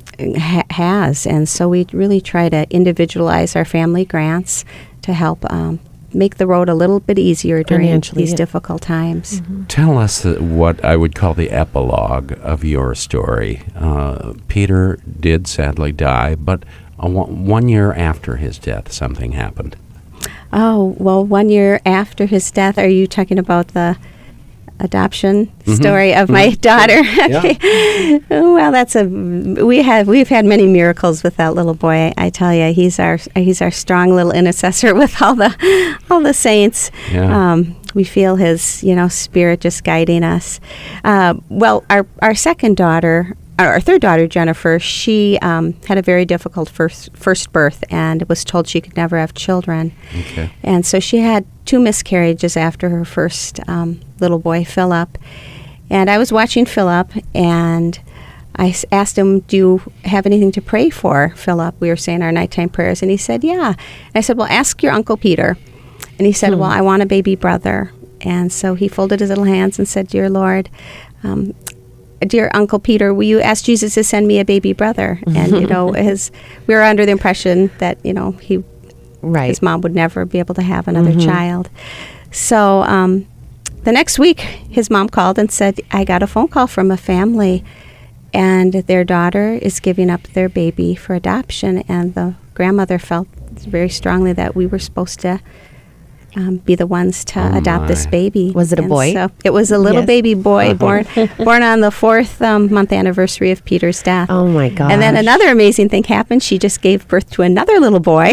Speaker 16: ha- has. And so we really try to individualize our family grants to help um, make the road a little bit easier during
Speaker 4: Financially,
Speaker 16: these
Speaker 4: yeah.
Speaker 16: difficult times.
Speaker 15: Mm-hmm.
Speaker 3: Tell us uh, what I would call the epilogue of your story. Uh, Peter did sadly die, but uh, one one year after his death, something happened.
Speaker 16: Oh, well, one year after his death, are you talking about the adoption mm-hmm. story of mm-hmm. my daughter? Okay. Yeah. Well, that's a we have we've had many miracles with that little boy. I tell you, he's our he's our strong little intercessor with all the all the saints. Yeah. Um, we feel his you know spirit just guiding us. Uh, well, our our second daughter. Our third daughter, Jennifer, she um, had a very difficult first first birth and was told she could never have children. Okay. And so she had two miscarriages after her first um, little boy, Philip. And I was watching Philip, and I s- asked him, do you have anything to pray for, Philip? We were saying our nighttime prayers. And he said, yeah. And I said, well, ask your Uncle Peter. And he said, hmm. well, I want a baby brother. And so he folded his little hands and said, dear Lord, um, dear Uncle Peter, will you ask Jesus to send me a baby brother? And, you know, his, we were under the impression that, you know, he, right. his mom would never be able to have another mm-hmm. child. So um, the next week, his mom called and said, I got a phone call from a family, and their daughter is giving up their baby for adoption. And the grandmother felt very strongly that we were supposed to Um, be the ones to oh adopt my. this baby.
Speaker 4: Was it a
Speaker 16: and
Speaker 4: boy?
Speaker 16: So it was a little yes. baby boy born born on the fourth um, month anniversary of Peter's death.
Speaker 4: Oh my God!
Speaker 16: And then another amazing thing happened. She just gave birth to another little boy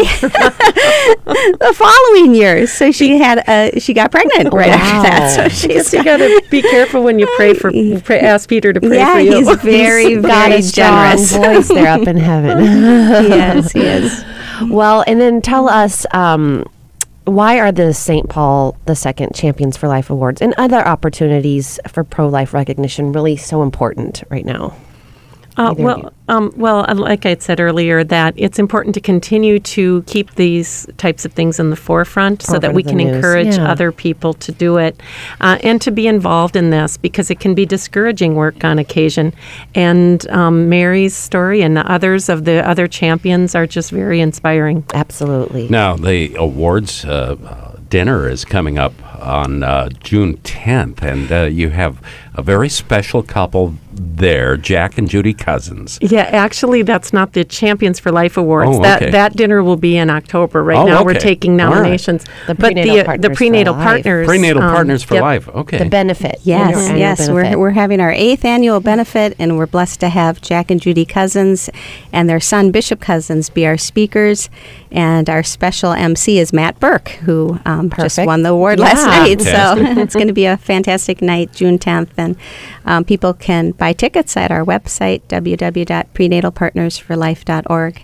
Speaker 16: the following year. So she had a, she got pregnant right wow. after that. So she's
Speaker 15: you got to be careful when you pray for pray, ask Peter to pray
Speaker 16: yeah,
Speaker 15: for you.
Speaker 16: he's very
Speaker 4: he's
Speaker 16: very
Speaker 4: got a
Speaker 16: generous.
Speaker 4: Strong voice there up in heaven.
Speaker 16: Yes, he is.
Speaker 4: Well, and then tell us. Um, Why are the Saint Paul the Second Champions for Life Awards and other opportunities for pro-life recognition really so important right now?
Speaker 15: Uh, well, um, well, like I had said earlier, that it's important to continue to keep these types of things in the forefront so that we can encourage yeah. other people to do it uh, and to be involved in this, because it can be discouraging work on occasion. And um, Mary's story and the others of the other champions are just very inspiring.
Speaker 4: Absolutely.
Speaker 3: Now, the awards uh, dinner is coming up on uh, June tenth, and uh, you have a very special couple there, Jack and Judy Cousins.
Speaker 15: Yeah, actually, that's not the Champions for Life Awards.
Speaker 3: Oh,
Speaker 15: that
Speaker 3: okay.
Speaker 15: that dinner will be in October. Right
Speaker 3: oh,
Speaker 15: now,
Speaker 3: okay.
Speaker 15: we're taking nominations.
Speaker 4: The
Speaker 15: but
Speaker 4: prenatal
Speaker 15: the,
Speaker 4: partners
Speaker 15: the prenatal
Speaker 4: for
Speaker 15: partners,
Speaker 4: life.
Speaker 3: Prenatal
Speaker 15: um,
Speaker 3: partners for
Speaker 15: yep.
Speaker 3: life. Okay.
Speaker 4: The benefit.
Speaker 16: Yes,
Speaker 4: Annual
Speaker 16: yes.
Speaker 4: benefit.
Speaker 16: We're we're having our eighth annual benefit, and we're blessed to have Jack and Judy Cousins and their son Bishop Cousins be our speakers. And our special M C is Matt Burke, who um, just won the award
Speaker 4: yeah.
Speaker 16: last night.
Speaker 3: Fantastic.
Speaker 16: So it's going to be a fantastic night, June tenth. And um, people can buy tickets at our website, w w w dot prenatal partners for life dot org.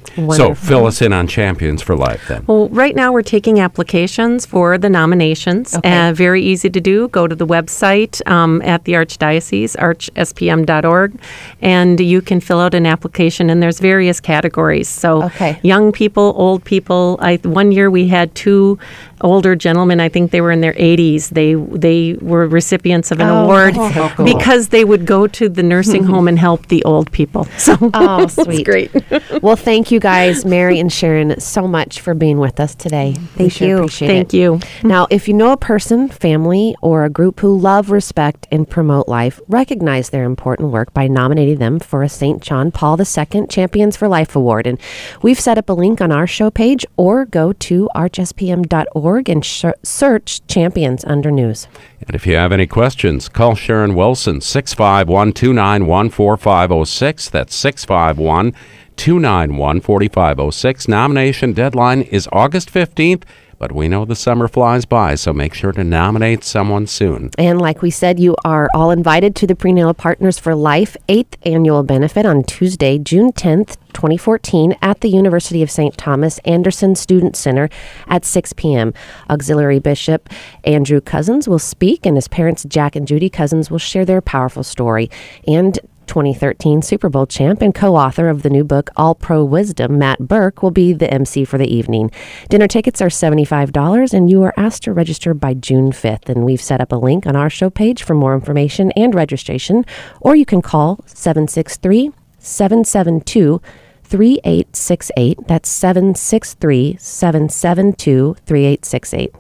Speaker 3: So fill us in on Champions for Life then.
Speaker 15: Well, right now we're taking applications for the nominations.
Speaker 4: Okay.
Speaker 15: Uh, very easy to do. Go to the website um, at the Archdiocese, arch s p m dot org, and you can fill out an application. And there's various categories. So
Speaker 4: okay.
Speaker 15: young people, old people. I, one year we had two older gentlemen. I think they were in their eighties. They they were recipients of an
Speaker 4: oh,
Speaker 15: award
Speaker 4: so cool.
Speaker 15: because they would go to the nursing home and help the old people. So
Speaker 4: oh, sweet,
Speaker 15: great.
Speaker 4: Well, thank you guys, Mary and Sharon, so much for being with us today.
Speaker 16: Thank
Speaker 4: we
Speaker 16: you.
Speaker 4: Sure appreciate
Speaker 15: Thank
Speaker 4: it.
Speaker 15: you.
Speaker 4: Now, if you know a person, family, or a group who love, respect, and promote life, recognize their important work by nominating them for a Saint John Paul the Second Champions for Life Award. And we've set up a link on our show page, or go to arch s p m dot org and sh- search Champions under News.
Speaker 3: And if you have any questions, call Sharon Wilson, six five one, two nine one, four five zero six. That's six five one, two nine one, four five zero six. Nomination deadline is August fifteenth, but we know the summer flies by, so make sure to nominate someone soon.
Speaker 4: And like we said, you are all invited to the Prenatal Partners for Life eighth Annual Benefit on Tuesday, June tenth, twenty fourteen, at the University of Saint Thomas Anderson Student Center at six p.m. Auxiliary Bishop Andrew Cousins will speak, and his parents, Jack and Judy Cousins, will share their powerful story. And twenty thirteen Super Bowl champ and co-author of the new book, All Pro Wisdom, Matt Burke, will be the M C for the evening. Dinner tickets are seventy-five dollars, and you are asked to register by June fifth. And we've set up a link on our show page for more information and registration, or you can call seven six three, seven seven two, three eight six eight. That's seven six three, seven seven two, three eight six eight.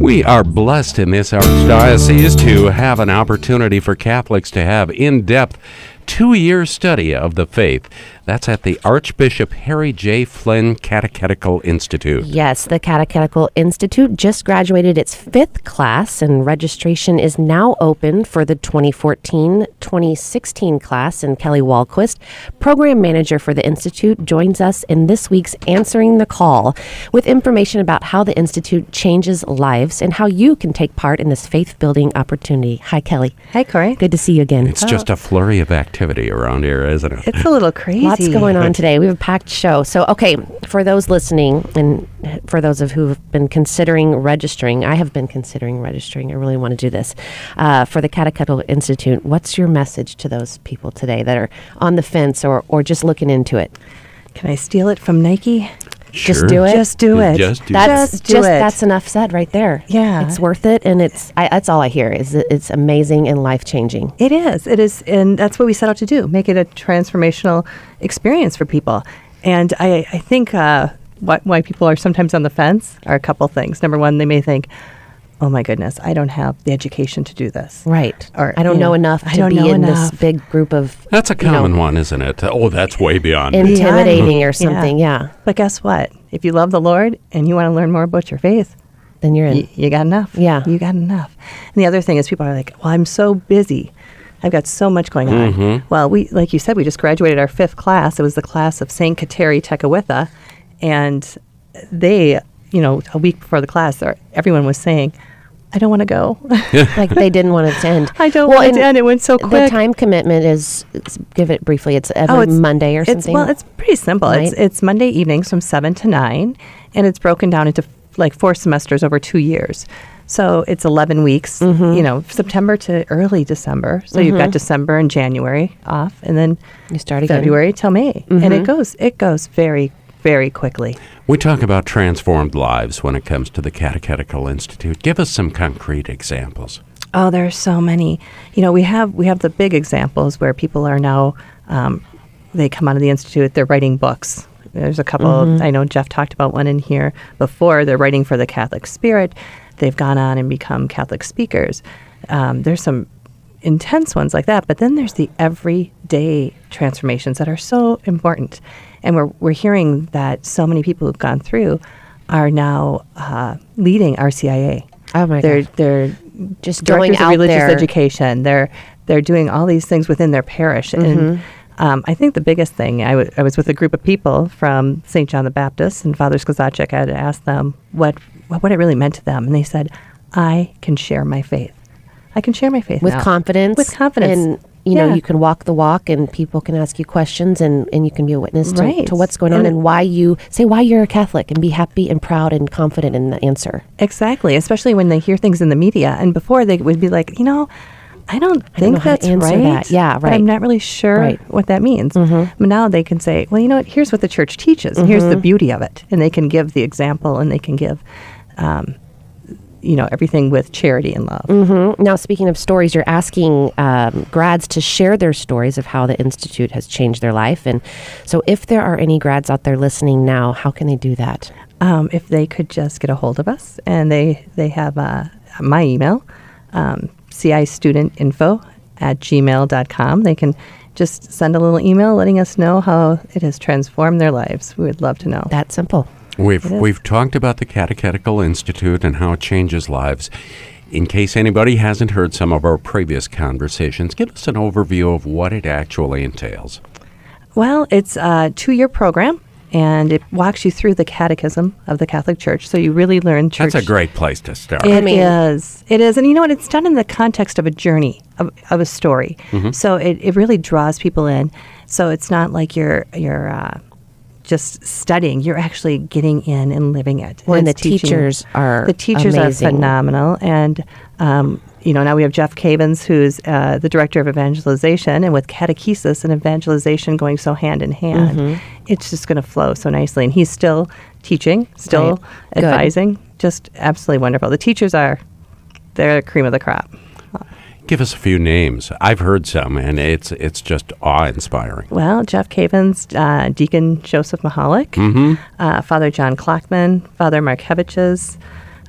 Speaker 3: We are blessed in this archdiocese to have an opportunity for Catholics to have in-depth two-year study of the faith. That's at the Archbishop Harry J. Flynn Catechetical Institute.
Speaker 4: Yes, the Catechetical Institute just graduated its fifth class, and registration is now open for the twenty fourteen twenty sixteen class. And Kelly Walquist, program manager for the Institute, joins us in this week's Answering the Call with information about how the Institute changes lives and how you can take part in this faith-building opportunity. Hi, Kelly.
Speaker 17: Hi, Corey.
Speaker 4: Good to see you again.
Speaker 3: It's just a flurry of activity around here, isn't it?
Speaker 17: It's a little crazy.
Speaker 4: Lots going on today. We have a packed show. So, okay, for those listening and for those of who have been considering registering, I have been considering registering. I really want to do this. Uh, for the Catechetical Institute, what's your message to those people today that are on the fence or, or just looking into it?
Speaker 17: Can I steal it from Nike?
Speaker 3: Sure.
Speaker 4: Just do it.
Speaker 17: Just do it.
Speaker 3: Just do
Speaker 4: That's
Speaker 17: Just
Speaker 4: just,
Speaker 17: do it.
Speaker 4: that's enough said right there.
Speaker 17: Yeah.
Speaker 4: It's worth it, and it's I, that's all I hear is that it's amazing and life-changing.
Speaker 17: It is. It is. And that's what we set out to do, make it a transformational experience for people. And I, I think uh, why, why people are sometimes on the fence are a couple things. Number one, they may think, oh my goodness, I don't have the education to do this.
Speaker 4: Right.
Speaker 17: Or
Speaker 4: I don't
Speaker 17: you
Speaker 4: know, enough
Speaker 17: I
Speaker 4: to
Speaker 17: don't
Speaker 4: be
Speaker 17: know
Speaker 4: in
Speaker 17: enough.
Speaker 4: this big group of
Speaker 3: That's a
Speaker 4: you know,
Speaker 3: common one, isn't it? Oh, that's way beyond me.
Speaker 4: intimidating
Speaker 17: Yeah.
Speaker 4: or something. Yeah.
Speaker 17: But guess what? If you love the Lord and you want to learn more about your faith,
Speaker 4: Then you're in.
Speaker 17: y- you got enough.
Speaker 4: Yeah.
Speaker 17: You got enough. And the other thing is people are like, well, I'm so busy. I've got so much going on.
Speaker 3: Mhm.
Speaker 17: Well, we, like you said, we just graduated our fifth class. It was the class of Saint Kateri Tekakwitha. And they, you know, a week before the class, our- everyone was saying, I don't want to go.
Speaker 4: Like they didn't want it to end.
Speaker 17: I don't
Speaker 4: Well,
Speaker 17: want it to
Speaker 4: and
Speaker 17: end. It went so
Speaker 4: The
Speaker 17: quick.
Speaker 4: time commitment is, it's- give it briefly, it's every
Speaker 17: Oh, it's-
Speaker 4: Monday or
Speaker 17: it's,
Speaker 4: something.
Speaker 17: Well, it's pretty simple. It's,
Speaker 4: Right?
Speaker 17: it's Monday evenings from seven to nine, and it's broken down into f- like four semesters over two years. So it's eleven weeks,
Speaker 4: Mm-hmm.
Speaker 17: you know, September to early December. So you've got December and January off, and then
Speaker 4: You start again.
Speaker 17: February till May. And
Speaker 4: Mhm.
Speaker 17: it goes, it goes very, very quickly.
Speaker 3: We talk about transformed lives when it comes to the Catechetical Institute. Give us some concrete examples.
Speaker 17: Oh, there are so many. You know, we have we have the big examples where people are now, um, they come out of the Institute, they're writing books. There's a couple,
Speaker 4: Mhm.
Speaker 17: I know Jeff talked about one in here before. They're writing for the Catholic Spirit. They've gone on and become Catholic speakers. Um, there's some intense ones like that, but then there's the everyday transformations that are so important. And we're, we're hearing that so many people who've gone through are now uh, leading R C I A.
Speaker 4: Oh my
Speaker 17: they're,
Speaker 4: gosh.
Speaker 17: They're
Speaker 4: Just
Speaker 17: directors
Speaker 4: going
Speaker 17: of
Speaker 4: out
Speaker 17: religious
Speaker 4: there.
Speaker 17: education. They're they're doing all these things within their parish. And
Speaker 4: Mhm.
Speaker 17: um, I think the biggest thing, I, w- I was with a group of people from Saint John the Baptist, and Father Skozacek, I had to ask them what, what what it really meant to them. And they said, I can share my faith. I can share my faith
Speaker 4: with
Speaker 17: now.
Speaker 4: confidence.
Speaker 17: With confidence.
Speaker 4: And, you know,
Speaker 17: Yeah.
Speaker 4: you can walk the walk and people can ask you questions and, and you can be a witness to,
Speaker 17: Right.
Speaker 4: to what's going on
Speaker 17: And-
Speaker 4: and why you say why you're a Catholic and be happy and proud and confident in the answer.
Speaker 17: Exactly, especially when they hear things in the media. And before they would be like, you know, I don't
Speaker 4: I don't
Speaker 17: think
Speaker 4: know how to
Speaker 17: that's
Speaker 4: answer
Speaker 17: right.
Speaker 4: that. Yeah,
Speaker 17: but
Speaker 4: right.
Speaker 17: I'm not really sure
Speaker 4: Right.
Speaker 17: what that means. But now they can say, well, you know what? Here's what the church teaches. And here's the
Speaker 4: Mhm.
Speaker 17: beauty of it. And they can give the example, and they can give, um, you know, everything with charity and love.
Speaker 4: hmm Now, speaking of stories, you're asking um, grads to share their stories of how the Institute has changed their life. And so if there are any grads out there listening now, how can they do that?
Speaker 17: Um, if they could just get a hold of us, and they they have uh, my email, um, cistudentinfo at gmail dot com. They can just send a little email letting us know how it has transformed their lives. We would love to know.
Speaker 4: That simple.
Speaker 3: We've
Speaker 17: It is.
Speaker 3: we've talked about the Catechetical Institute and how it changes lives. In case anybody hasn't heard some of our previous conversations, give us an overview of what it actually entails.
Speaker 17: Well, it's a two-year program, and it walks you through the catechism of the Catholic Church, so you really learn church.
Speaker 3: That's a great place to start.
Speaker 17: It is. It is. And you know what? It's done in the context of a journey, of, of a story.
Speaker 3: Mhm.
Speaker 17: So it, it really draws people in. So it's not like you're you're uh, just studying. You're actually getting in and living it.
Speaker 4: Well, and
Speaker 17: it's
Speaker 4: the teachers are
Speaker 17: The teachers
Speaker 4: amazing.
Speaker 17: are phenomenal. And, um, you know, now we have Jeff Cavens, who's uh, the director of evangelization, and with catechesis and evangelization going so hand in hand,
Speaker 4: Mhm.
Speaker 17: it's just going to flow so nicely. And he's still teaching, still
Speaker 4: Right. Good.
Speaker 17: advising, just absolutely wonderful. The teachers are, they're the cream of the crop.
Speaker 3: Give us a few names. I've heard some, and it's it's just awe-inspiring.
Speaker 17: Well, Jeff Cavens, uh, Deacon Joseph Mahalik,
Speaker 3: Mhm.
Speaker 17: uh, Father John Klockman, Father Mark Heviches,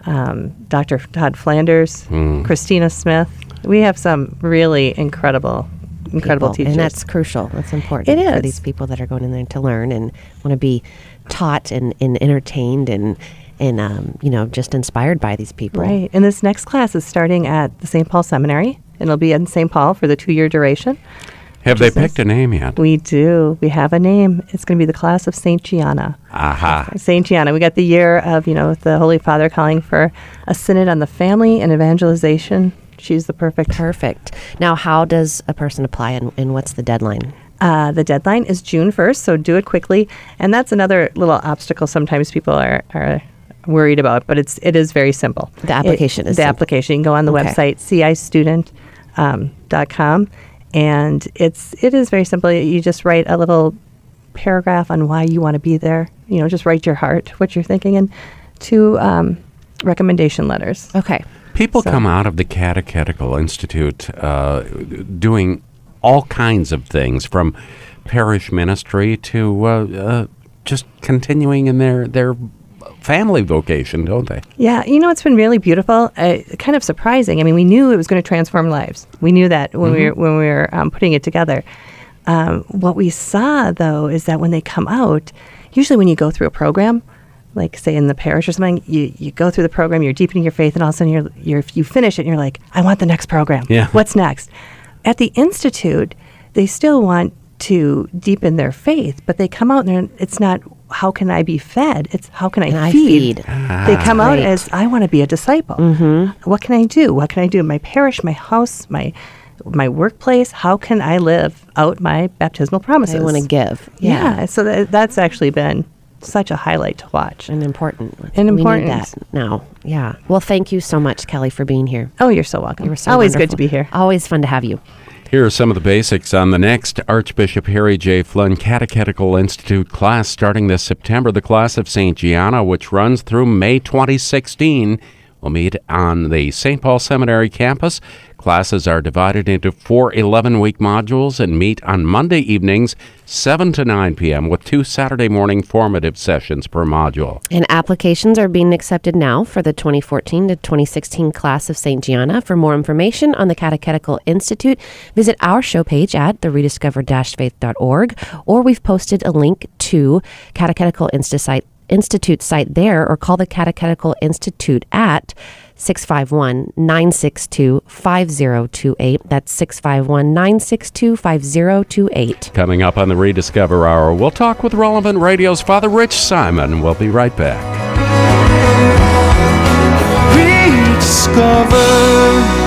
Speaker 17: um, Doctor Todd Flanders,
Speaker 3: Mm.
Speaker 17: Christina Smith. We have some really incredible, incredible
Speaker 4: people,
Speaker 17: teachers.
Speaker 4: and that's crucial. That's important
Speaker 17: It
Speaker 4: for
Speaker 17: is.
Speaker 4: these people that are going in there to learn and want to be taught and, and entertained and and um, you know, just inspired by these people.
Speaker 17: Right. And this next class is starting at the Saint Paul Seminary, and it'll be in Saint Paul for the two-year duration.
Speaker 3: Have they picked a name yet?
Speaker 17: We do. We have a name. It's going to be the class of Saint Gianna.
Speaker 3: Aha.
Speaker 17: Saint Gianna. We got the year of, you know, the Holy Father calling for a synod on the family and evangelization. She's the perfect.
Speaker 4: Perfect. Now, how does a person apply, and, and what's the deadline?
Speaker 17: Uh, the deadline is June first, so do it quickly. And that's another little obstacle sometimes people are, are worried about, but it's it is very simple.
Speaker 4: The application
Speaker 17: it,
Speaker 4: is
Speaker 17: the
Speaker 4: simple.
Speaker 17: application. You can go on the
Speaker 4: Okay.
Speaker 17: website c i student dot com, and it's it is very simple. You just write a little paragraph on why you want to be there. You know, just write your heart, what you're thinking, and two um, recommendation letters.
Speaker 4: Okay.
Speaker 3: People
Speaker 17: So-
Speaker 3: come out of the Catechetical Institute uh, doing all kinds of things, from parish ministry to uh, uh, just continuing in their, their family vocation, don't they?
Speaker 17: Yeah, you know, it's been really beautiful, uh, kind of surprising. I mean, we knew it was going to transform lives. We knew that when we were,
Speaker 3: Mhm.
Speaker 17: when we were um, putting it together. Um, what we saw, though, is that when they come out, usually when you go through a program, like say in the parish or something, you, you go through the program, you're deepening your faith, and all of a sudden you're, you're, you finish it and you're like, I want the next program.
Speaker 3: Yeah.
Speaker 17: What's next? At the Institute, they still want to deepen their faith, but they come out and they're- it's not, how can I be fed? It's how can I
Speaker 4: Can I
Speaker 17: feed?
Speaker 4: feed?
Speaker 17: They
Speaker 3: Ah.
Speaker 17: come out
Speaker 4: Right.
Speaker 17: as, I want to be a disciple.
Speaker 4: Mm-hmm.
Speaker 17: What can I do? What can I do in my parish, my house, my my workplace? How can I live out my baptismal promises?
Speaker 4: I want to give.
Speaker 17: Yeah. So that, that's actually been such a highlight to watch.
Speaker 4: And important.
Speaker 17: And
Speaker 4: We
Speaker 17: important.
Speaker 4: need that now. Yeah. Well, thank you so much, Kelly, for being here.
Speaker 17: Oh, you're so welcome.
Speaker 4: You were so
Speaker 17: Always good
Speaker 4: wonderful.
Speaker 17: to be here.
Speaker 4: Always fun to have you.
Speaker 3: Here are some of the basics on the next Archbishop Harry J. Flynn Catechetical Institute class starting this September. The class of Saint Gianna, which runs through May twenty sixteen, will meet on the Saint Paul Seminary campus. Classes are divided into four eleven-week modules and meet on Monday evenings, seven to nine p.m., with two Saturday morning formative sessions per module.
Speaker 4: And applications are being accepted now for the twenty fourteen to twenty sixteen class of Saint Gianna. For more information on the Catechetical Institute, visit our show page at the rediscover dash faith dot org, or we've posted a link to Catechetical Institute Institute site there, or call the Catechetical Institute at six five one, nine six two, five zero two eight. That's six five one, nine six two, five zero two eight.
Speaker 3: Coming up on the Rediscover Hour, we'll talk with Relevant Radio's Father Rich Simon. We'll be right back.
Speaker 1: Rediscover.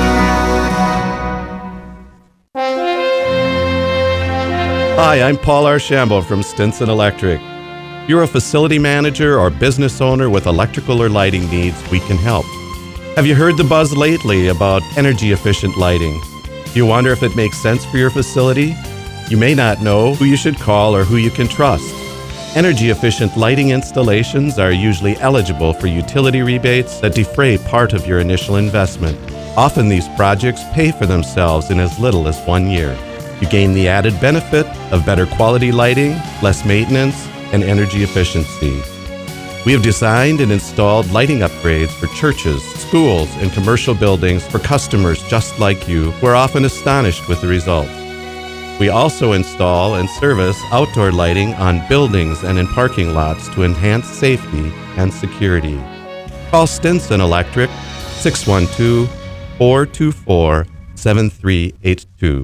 Speaker 7: Hi, I'm Paul Archambault from Stinson Electric. If you're a facility manager or business owner with electrical or lighting needs, we can help. Have you heard the buzz lately about energy-efficient lighting? Do you wonder if it makes sense for your facility? You may not know who you should call or who you can trust. Energy-efficient lighting installations are usually eligible for utility rebates that defray part of your initial investment. Often these projects pay for themselves in as little as one year. You gain the added benefit of better quality lighting, less maintenance, and energy efficiency. We have designed and installed lighting upgrades for churches, schools, and commercial buildings for customers just like you who are often astonished with the results. We also install and service outdoor lighting on buildings and in parking lots to enhance safety and security. Call Stinson Electric six one two, four two four, seven three eight two.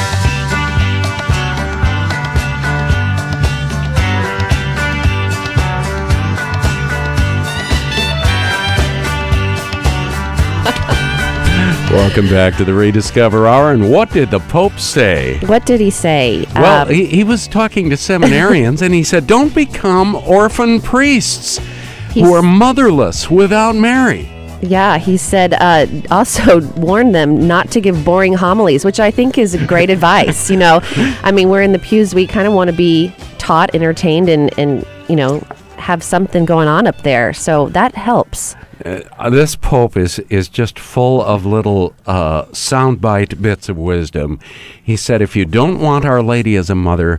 Speaker 3: Welcome back to the Rediscover Hour. And what did the Pope say?
Speaker 4: What did he say?
Speaker 3: Well,
Speaker 4: Um,
Speaker 3: he, he was talking to seminarians, and he said, don't become orphan priests who are motherless without Mary.
Speaker 4: Yeah, he said uh, also warn them not to give boring homilies, which I think is great advice. You know, I mean, we're in the pews. We kind of want to be taught, entertained, and, and, you know, have something going on up there. So that helps.
Speaker 3: Uh, this Pope is, is just full of little uh, soundbite bits of wisdom. He said, if you don't want Our Lady as a mother,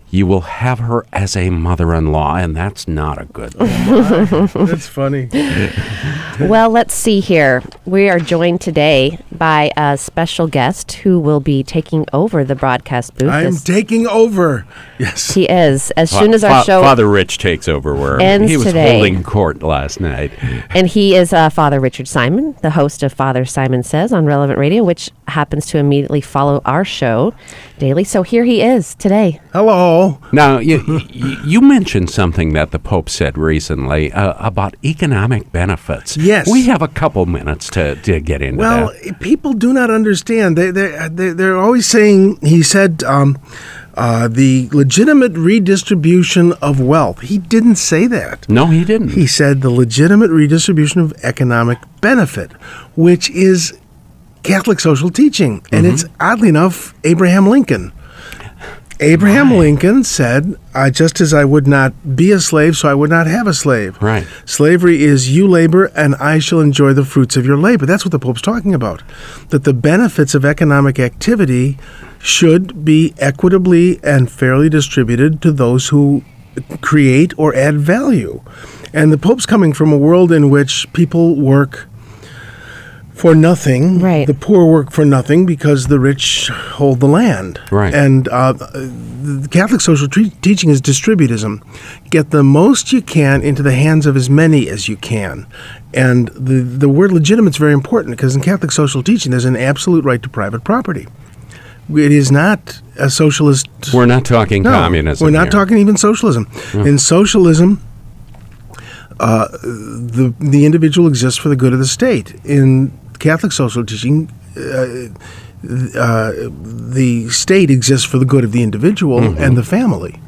Speaker 3: you will have her as a mother-in-law, and that's not a good thing.
Speaker 18: That's funny.
Speaker 4: Well, let's see here. We are joined today by a special guest who will be taking over the broadcast booth.
Speaker 18: I'm
Speaker 4: As-
Speaker 18: taking over. Yes.
Speaker 4: He is. As
Speaker 3: Fa-
Speaker 4: soon as our
Speaker 3: Fa-
Speaker 4: show
Speaker 3: Father Rich takes over where
Speaker 4: ends
Speaker 3: he was
Speaker 4: today.
Speaker 3: holding court last night.
Speaker 4: And he is uh, Father Richard Simon, the host of Father Simon Says on Relevant Radio, which happens to immediately follow our show daily. So here he is today.
Speaker 18: Hello.
Speaker 3: Now, you, you, you mentioned something that the Pope said recently uh, about economic benefits.
Speaker 18: Yes.
Speaker 3: We have a couple minutes to, to get into
Speaker 18: Well,
Speaker 3: that.
Speaker 18: people do not understand. They, they, they, they're always saying, he said, um, uh, the legitimate redistribution of wealth. He didn't say that.
Speaker 3: No, he didn't.
Speaker 18: He said the legitimate redistribution of economic benefit, which is Catholic social teaching. And
Speaker 3: Mhm.
Speaker 18: it's, oddly enough, Abraham Lincoln. Abraham Lincoln said, uh, just as I would not be a slave, so I would not have a slave.
Speaker 3: Right.
Speaker 18: Slavery is you labor, and I shall enjoy the fruits of your labor. That's what the Pope's talking about. That the benefits of economic activity should be equitably and fairly distributed to those who create or add value. And the Pope's coming from a world in which people work for nothing. Right. The poor work for nothing because the rich hold the land.
Speaker 3: Right.
Speaker 18: And uh, the Catholic social tre- teaching is distributism. Get the most you can into the hands of as many as you can. And the, the word legitimate is very important because in Catholic social teaching there's an absolute right to private property. It is not a socialist...
Speaker 3: We're not talking
Speaker 18: no,
Speaker 3: communism
Speaker 18: we're not
Speaker 3: here.
Speaker 18: talking even socialism.
Speaker 3: Yeah.
Speaker 18: In socialism, uh, the the individual exists for the good of the state. In Catholic social teaching, uh, uh, the state exists for the good of the individual
Speaker 3: Mhm.
Speaker 18: and the family.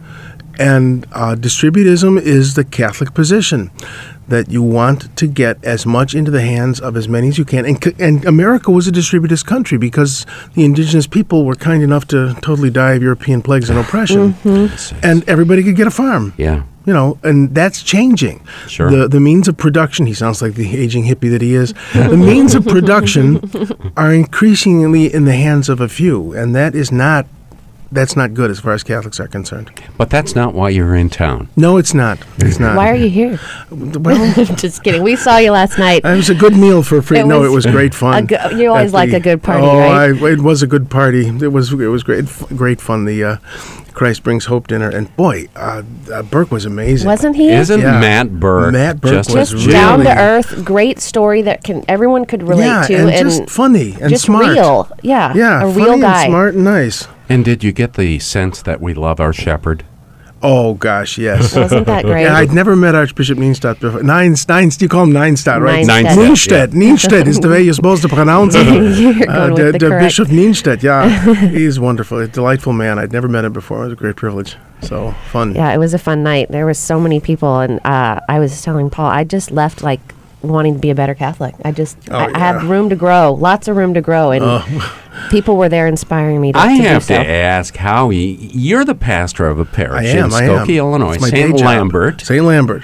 Speaker 18: And uh, distributism is the Catholic position, that you want to get as much into the hands of as many as you can. And, c- and America was a distributist country because the indigenous people were kind enough to totally die of European plagues and oppression. And everybody could get a farm.
Speaker 3: Yeah.
Speaker 18: You know, and that's changing.
Speaker 3: Sure.
Speaker 18: The the means of production, he sounds like the aging hippie that he is. The means of production are increasingly in the hands of a few, and that is not that's not good as far as Catholics are concerned.
Speaker 3: But that's not why you're in town.
Speaker 18: No, it's not. It's not.
Speaker 4: Why are you here?
Speaker 18: Well,
Speaker 4: just kidding. We saw you last night.
Speaker 18: It was a good meal for free.
Speaker 4: It
Speaker 18: no,
Speaker 4: was
Speaker 18: it was great fun.
Speaker 4: a go- you always
Speaker 18: At
Speaker 4: like
Speaker 18: the-
Speaker 4: a good party,
Speaker 18: oh,
Speaker 4: right?
Speaker 18: I, it was a good party. It was it was great f- great fun. The uh, Christ Brings Hope dinner, and boy, uh, uh, Burke was amazing.
Speaker 4: Wasn't he?
Speaker 3: Isn't Matt Burke
Speaker 18: Matt Burke
Speaker 3: just-
Speaker 18: was
Speaker 4: Just
Speaker 18: really
Speaker 4: down to earth, great story that can everyone could relate
Speaker 18: yeah,
Speaker 4: to,
Speaker 18: and, just funny and
Speaker 4: just
Speaker 18: smart.
Speaker 4: real. Yeah,
Speaker 18: yeah,
Speaker 4: a
Speaker 18: funny
Speaker 4: real guy.
Speaker 18: and smart and nice.
Speaker 3: And did you get the sense that we love our shepherd?
Speaker 18: Oh gosh, yes.
Speaker 4: Wasn't that great?
Speaker 18: And I'd never met Archbishop Nienstadt before. Nines, Nines, you call him Nienstadt, right?
Speaker 4: Nienstadt.
Speaker 18: Nienstadt. Nienstadt is the way you're supposed to pronounce it.
Speaker 4: You're going
Speaker 18: the,
Speaker 4: with the
Speaker 18: the
Speaker 4: correct-
Speaker 18: Bishop Nienstadt, yeah, he's wonderful, a delightful man. I'd never met him before. It was a great privilege. So fun.
Speaker 4: Yeah, it was a fun night. There were so many people, and uh, I was telling Paul, I just left like wanting to be a better Catholic. I just,
Speaker 18: Oh,
Speaker 4: I, I have
Speaker 18: yeah.
Speaker 4: room to grow, lots of room to grow, and
Speaker 18: Oh.
Speaker 4: people were there inspiring me to,
Speaker 3: I
Speaker 4: to
Speaker 3: have
Speaker 4: do so.
Speaker 3: to ask, Howie, you're the pastor of a parish
Speaker 18: I am,
Speaker 3: in
Speaker 18: I am.
Speaker 3: Skokie, Illinois,
Speaker 18: It's my
Speaker 3: Saint
Speaker 18: day job.
Speaker 3: Lambert.
Speaker 18: Saint Lambert.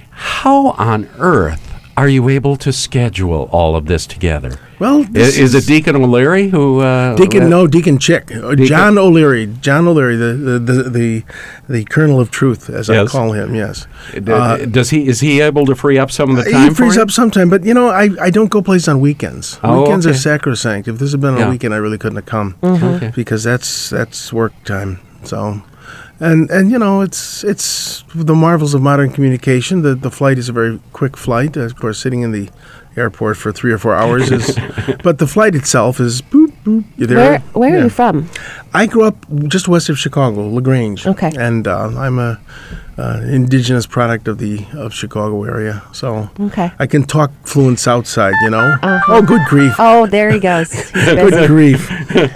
Speaker 3: How on earth are you able to schedule all of this together?
Speaker 18: Well,
Speaker 3: I-
Speaker 18: this
Speaker 3: is,
Speaker 18: is-
Speaker 3: it Deacon O'Leary who? Uh,
Speaker 18: Deacon,
Speaker 3: uh,
Speaker 18: no, Deacon Chick. Uh,
Speaker 3: Deacon-
Speaker 18: John O'Leary. John O'Leary, the the, the, the, the Colonel of Truth, as
Speaker 3: Yes.
Speaker 18: I call him, yes.
Speaker 3: d-
Speaker 18: Uh,
Speaker 3: does he? Is he able to free up some of the time
Speaker 18: he
Speaker 3: for
Speaker 18: frees
Speaker 3: you?
Speaker 18: up sometime, but you know, I, I don't go places on weekends.
Speaker 3: Oh,
Speaker 18: weekends
Speaker 3: okay.
Speaker 18: are sacrosanct. If this had been on
Speaker 3: Yeah.
Speaker 18: a weekend, I really couldn't have come
Speaker 3: Mhm. Okay.
Speaker 18: because that's that's work time. So, and and you know, it's it's the marvels of modern communication. The the flight is a very quick flight. Of course, sitting in the airport for three or four hours is, but the flight itself is boop boop. You're there.
Speaker 4: Where, where are
Speaker 18: Yeah.
Speaker 4: you from?
Speaker 18: I grew up just west of Chicago, LaGrange.
Speaker 4: Okay.
Speaker 18: And uh, I'm a uh, indigenous product of the of Chicago area, so
Speaker 4: Okay.
Speaker 18: I can talk fluent South Side. You know.
Speaker 4: Uh-huh.
Speaker 18: Oh, good grief!
Speaker 4: Oh, there he goes. He's busy.
Speaker 18: Good grief!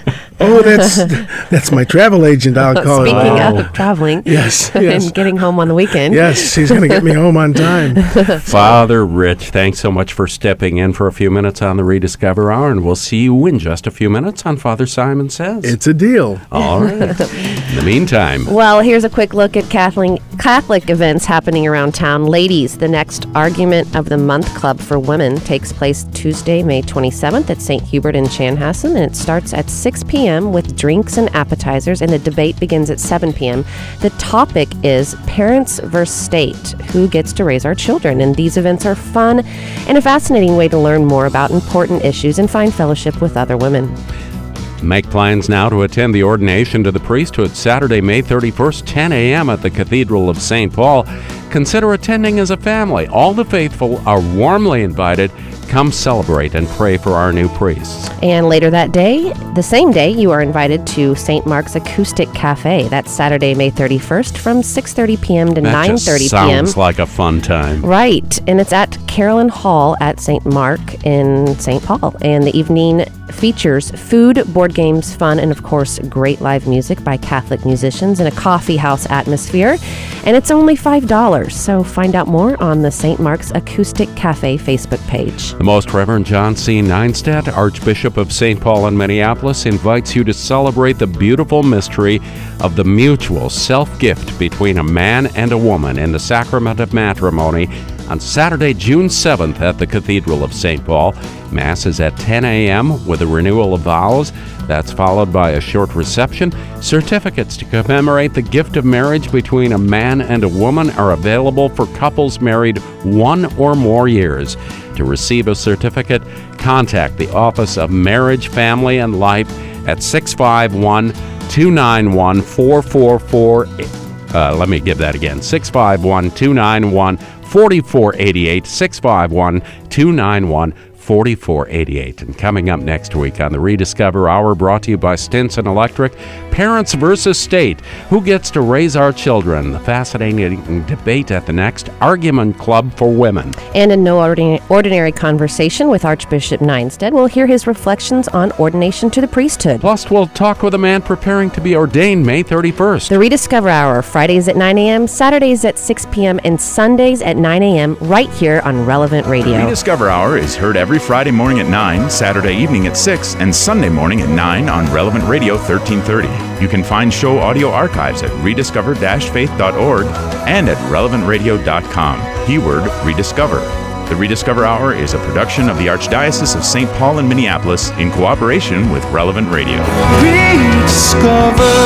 Speaker 18: Oh, that's that's my travel agent. I'll call
Speaker 4: Speaking
Speaker 18: it.
Speaker 4: of traveling,
Speaker 18: Yes, yes.
Speaker 4: and getting home on the weekend.
Speaker 18: Yes, he's going to get me home on time.
Speaker 3: Father Rich, thanks so much for stepping in for a few minutes on the Rediscover Hour, and we'll see you in just a few minutes on Father Simon Says.
Speaker 18: It's a deal.
Speaker 3: All right. In the meantime,
Speaker 4: Well, here's a quick look at Catholic Catholic events happening around town. Ladies, the next Argument of the Month Club for Women takes place Tuesday, May twenty-seventh at Saint Hubert in Chanhassen, and it starts at six p.m. with drinks and appetizers, and the debate begins at seven p.m. The topic is Parents versus State, who gets to raise our children, and these events are fun and a fascinating way to learn more about important issues and find fellowship with other women.
Speaker 3: Make plans now to attend the ordination to the priesthood Saturday, May thirty-first, ten a.m. at the Cathedral of Saint Paul. Consider attending as a family. All the faithful are warmly invited. Come celebrate and pray for our new priests.
Speaker 4: And later that day, the same day, you are invited to Saint Mark's Acoustic Cafe. That's Saturday, May thirty-first from six thirty p.m. to nine thirty p.m.
Speaker 3: That just sounds like a fun time.
Speaker 4: Right. And it's at Carolyn Hall at Saint Mark in Saint Paul. And the evening features food, board games, fun, and of course, great live music by Catholic musicians in a coffee house atmosphere. And it's only five dollars. So find out more on the Saint Mark's Acoustic Cafe Facebook page.
Speaker 3: The Most Reverend John C. Neinstedt, Archbishop of Saint Paul in Minneapolis, invites you to celebrate the beautiful mystery of the mutual self-gift between a man and a woman in the sacrament of matrimony on Saturday, June seventh at the Cathedral of Saint Paul. Mass is at ten a.m. with a renewal of vows. That's followed by a short reception. Certificates to commemorate the gift of marriage between a man and a woman are available for couples married one or more years. To receive a certificate, contact the Office of Marriage, Family, and Life at six five one, two nine one, four four four eight. Uh, let me give that again. six five one, two nine one, four four eight eight. six five one, two nine one, four four eight eight. And coming up next week on the Rediscover Hour, brought to you by Stinson Electric, Parents versus State. Who gets to raise our children? The fascinating debate at the next Argument Club for Women.
Speaker 4: And in No Ordinary, ordinary Conversation with Archbishop Neinstedt, we'll hear his reflections on ordination to the priesthood.
Speaker 3: Plus, we'll talk with a man preparing to be ordained May thirty-first.
Speaker 4: The Rediscover Hour, Fridays at nine a.m., Saturdays at six p.m., and Sundays at nine a.m. right here on Relevant Radio.
Speaker 2: The Rediscover Hour is heard every Friday morning at nine, Saturday evening at six, and Sunday morning at nine on Relevant Radio thirteen thirty. You can find show audio archives at rediscover dash faith dot org and at relevant radio dot com. Keyword Rediscover. The Rediscover Hour is a production of the Archdiocese of Saint Paul in Minneapolis in cooperation with Relevant Radio.
Speaker 1: Rediscover.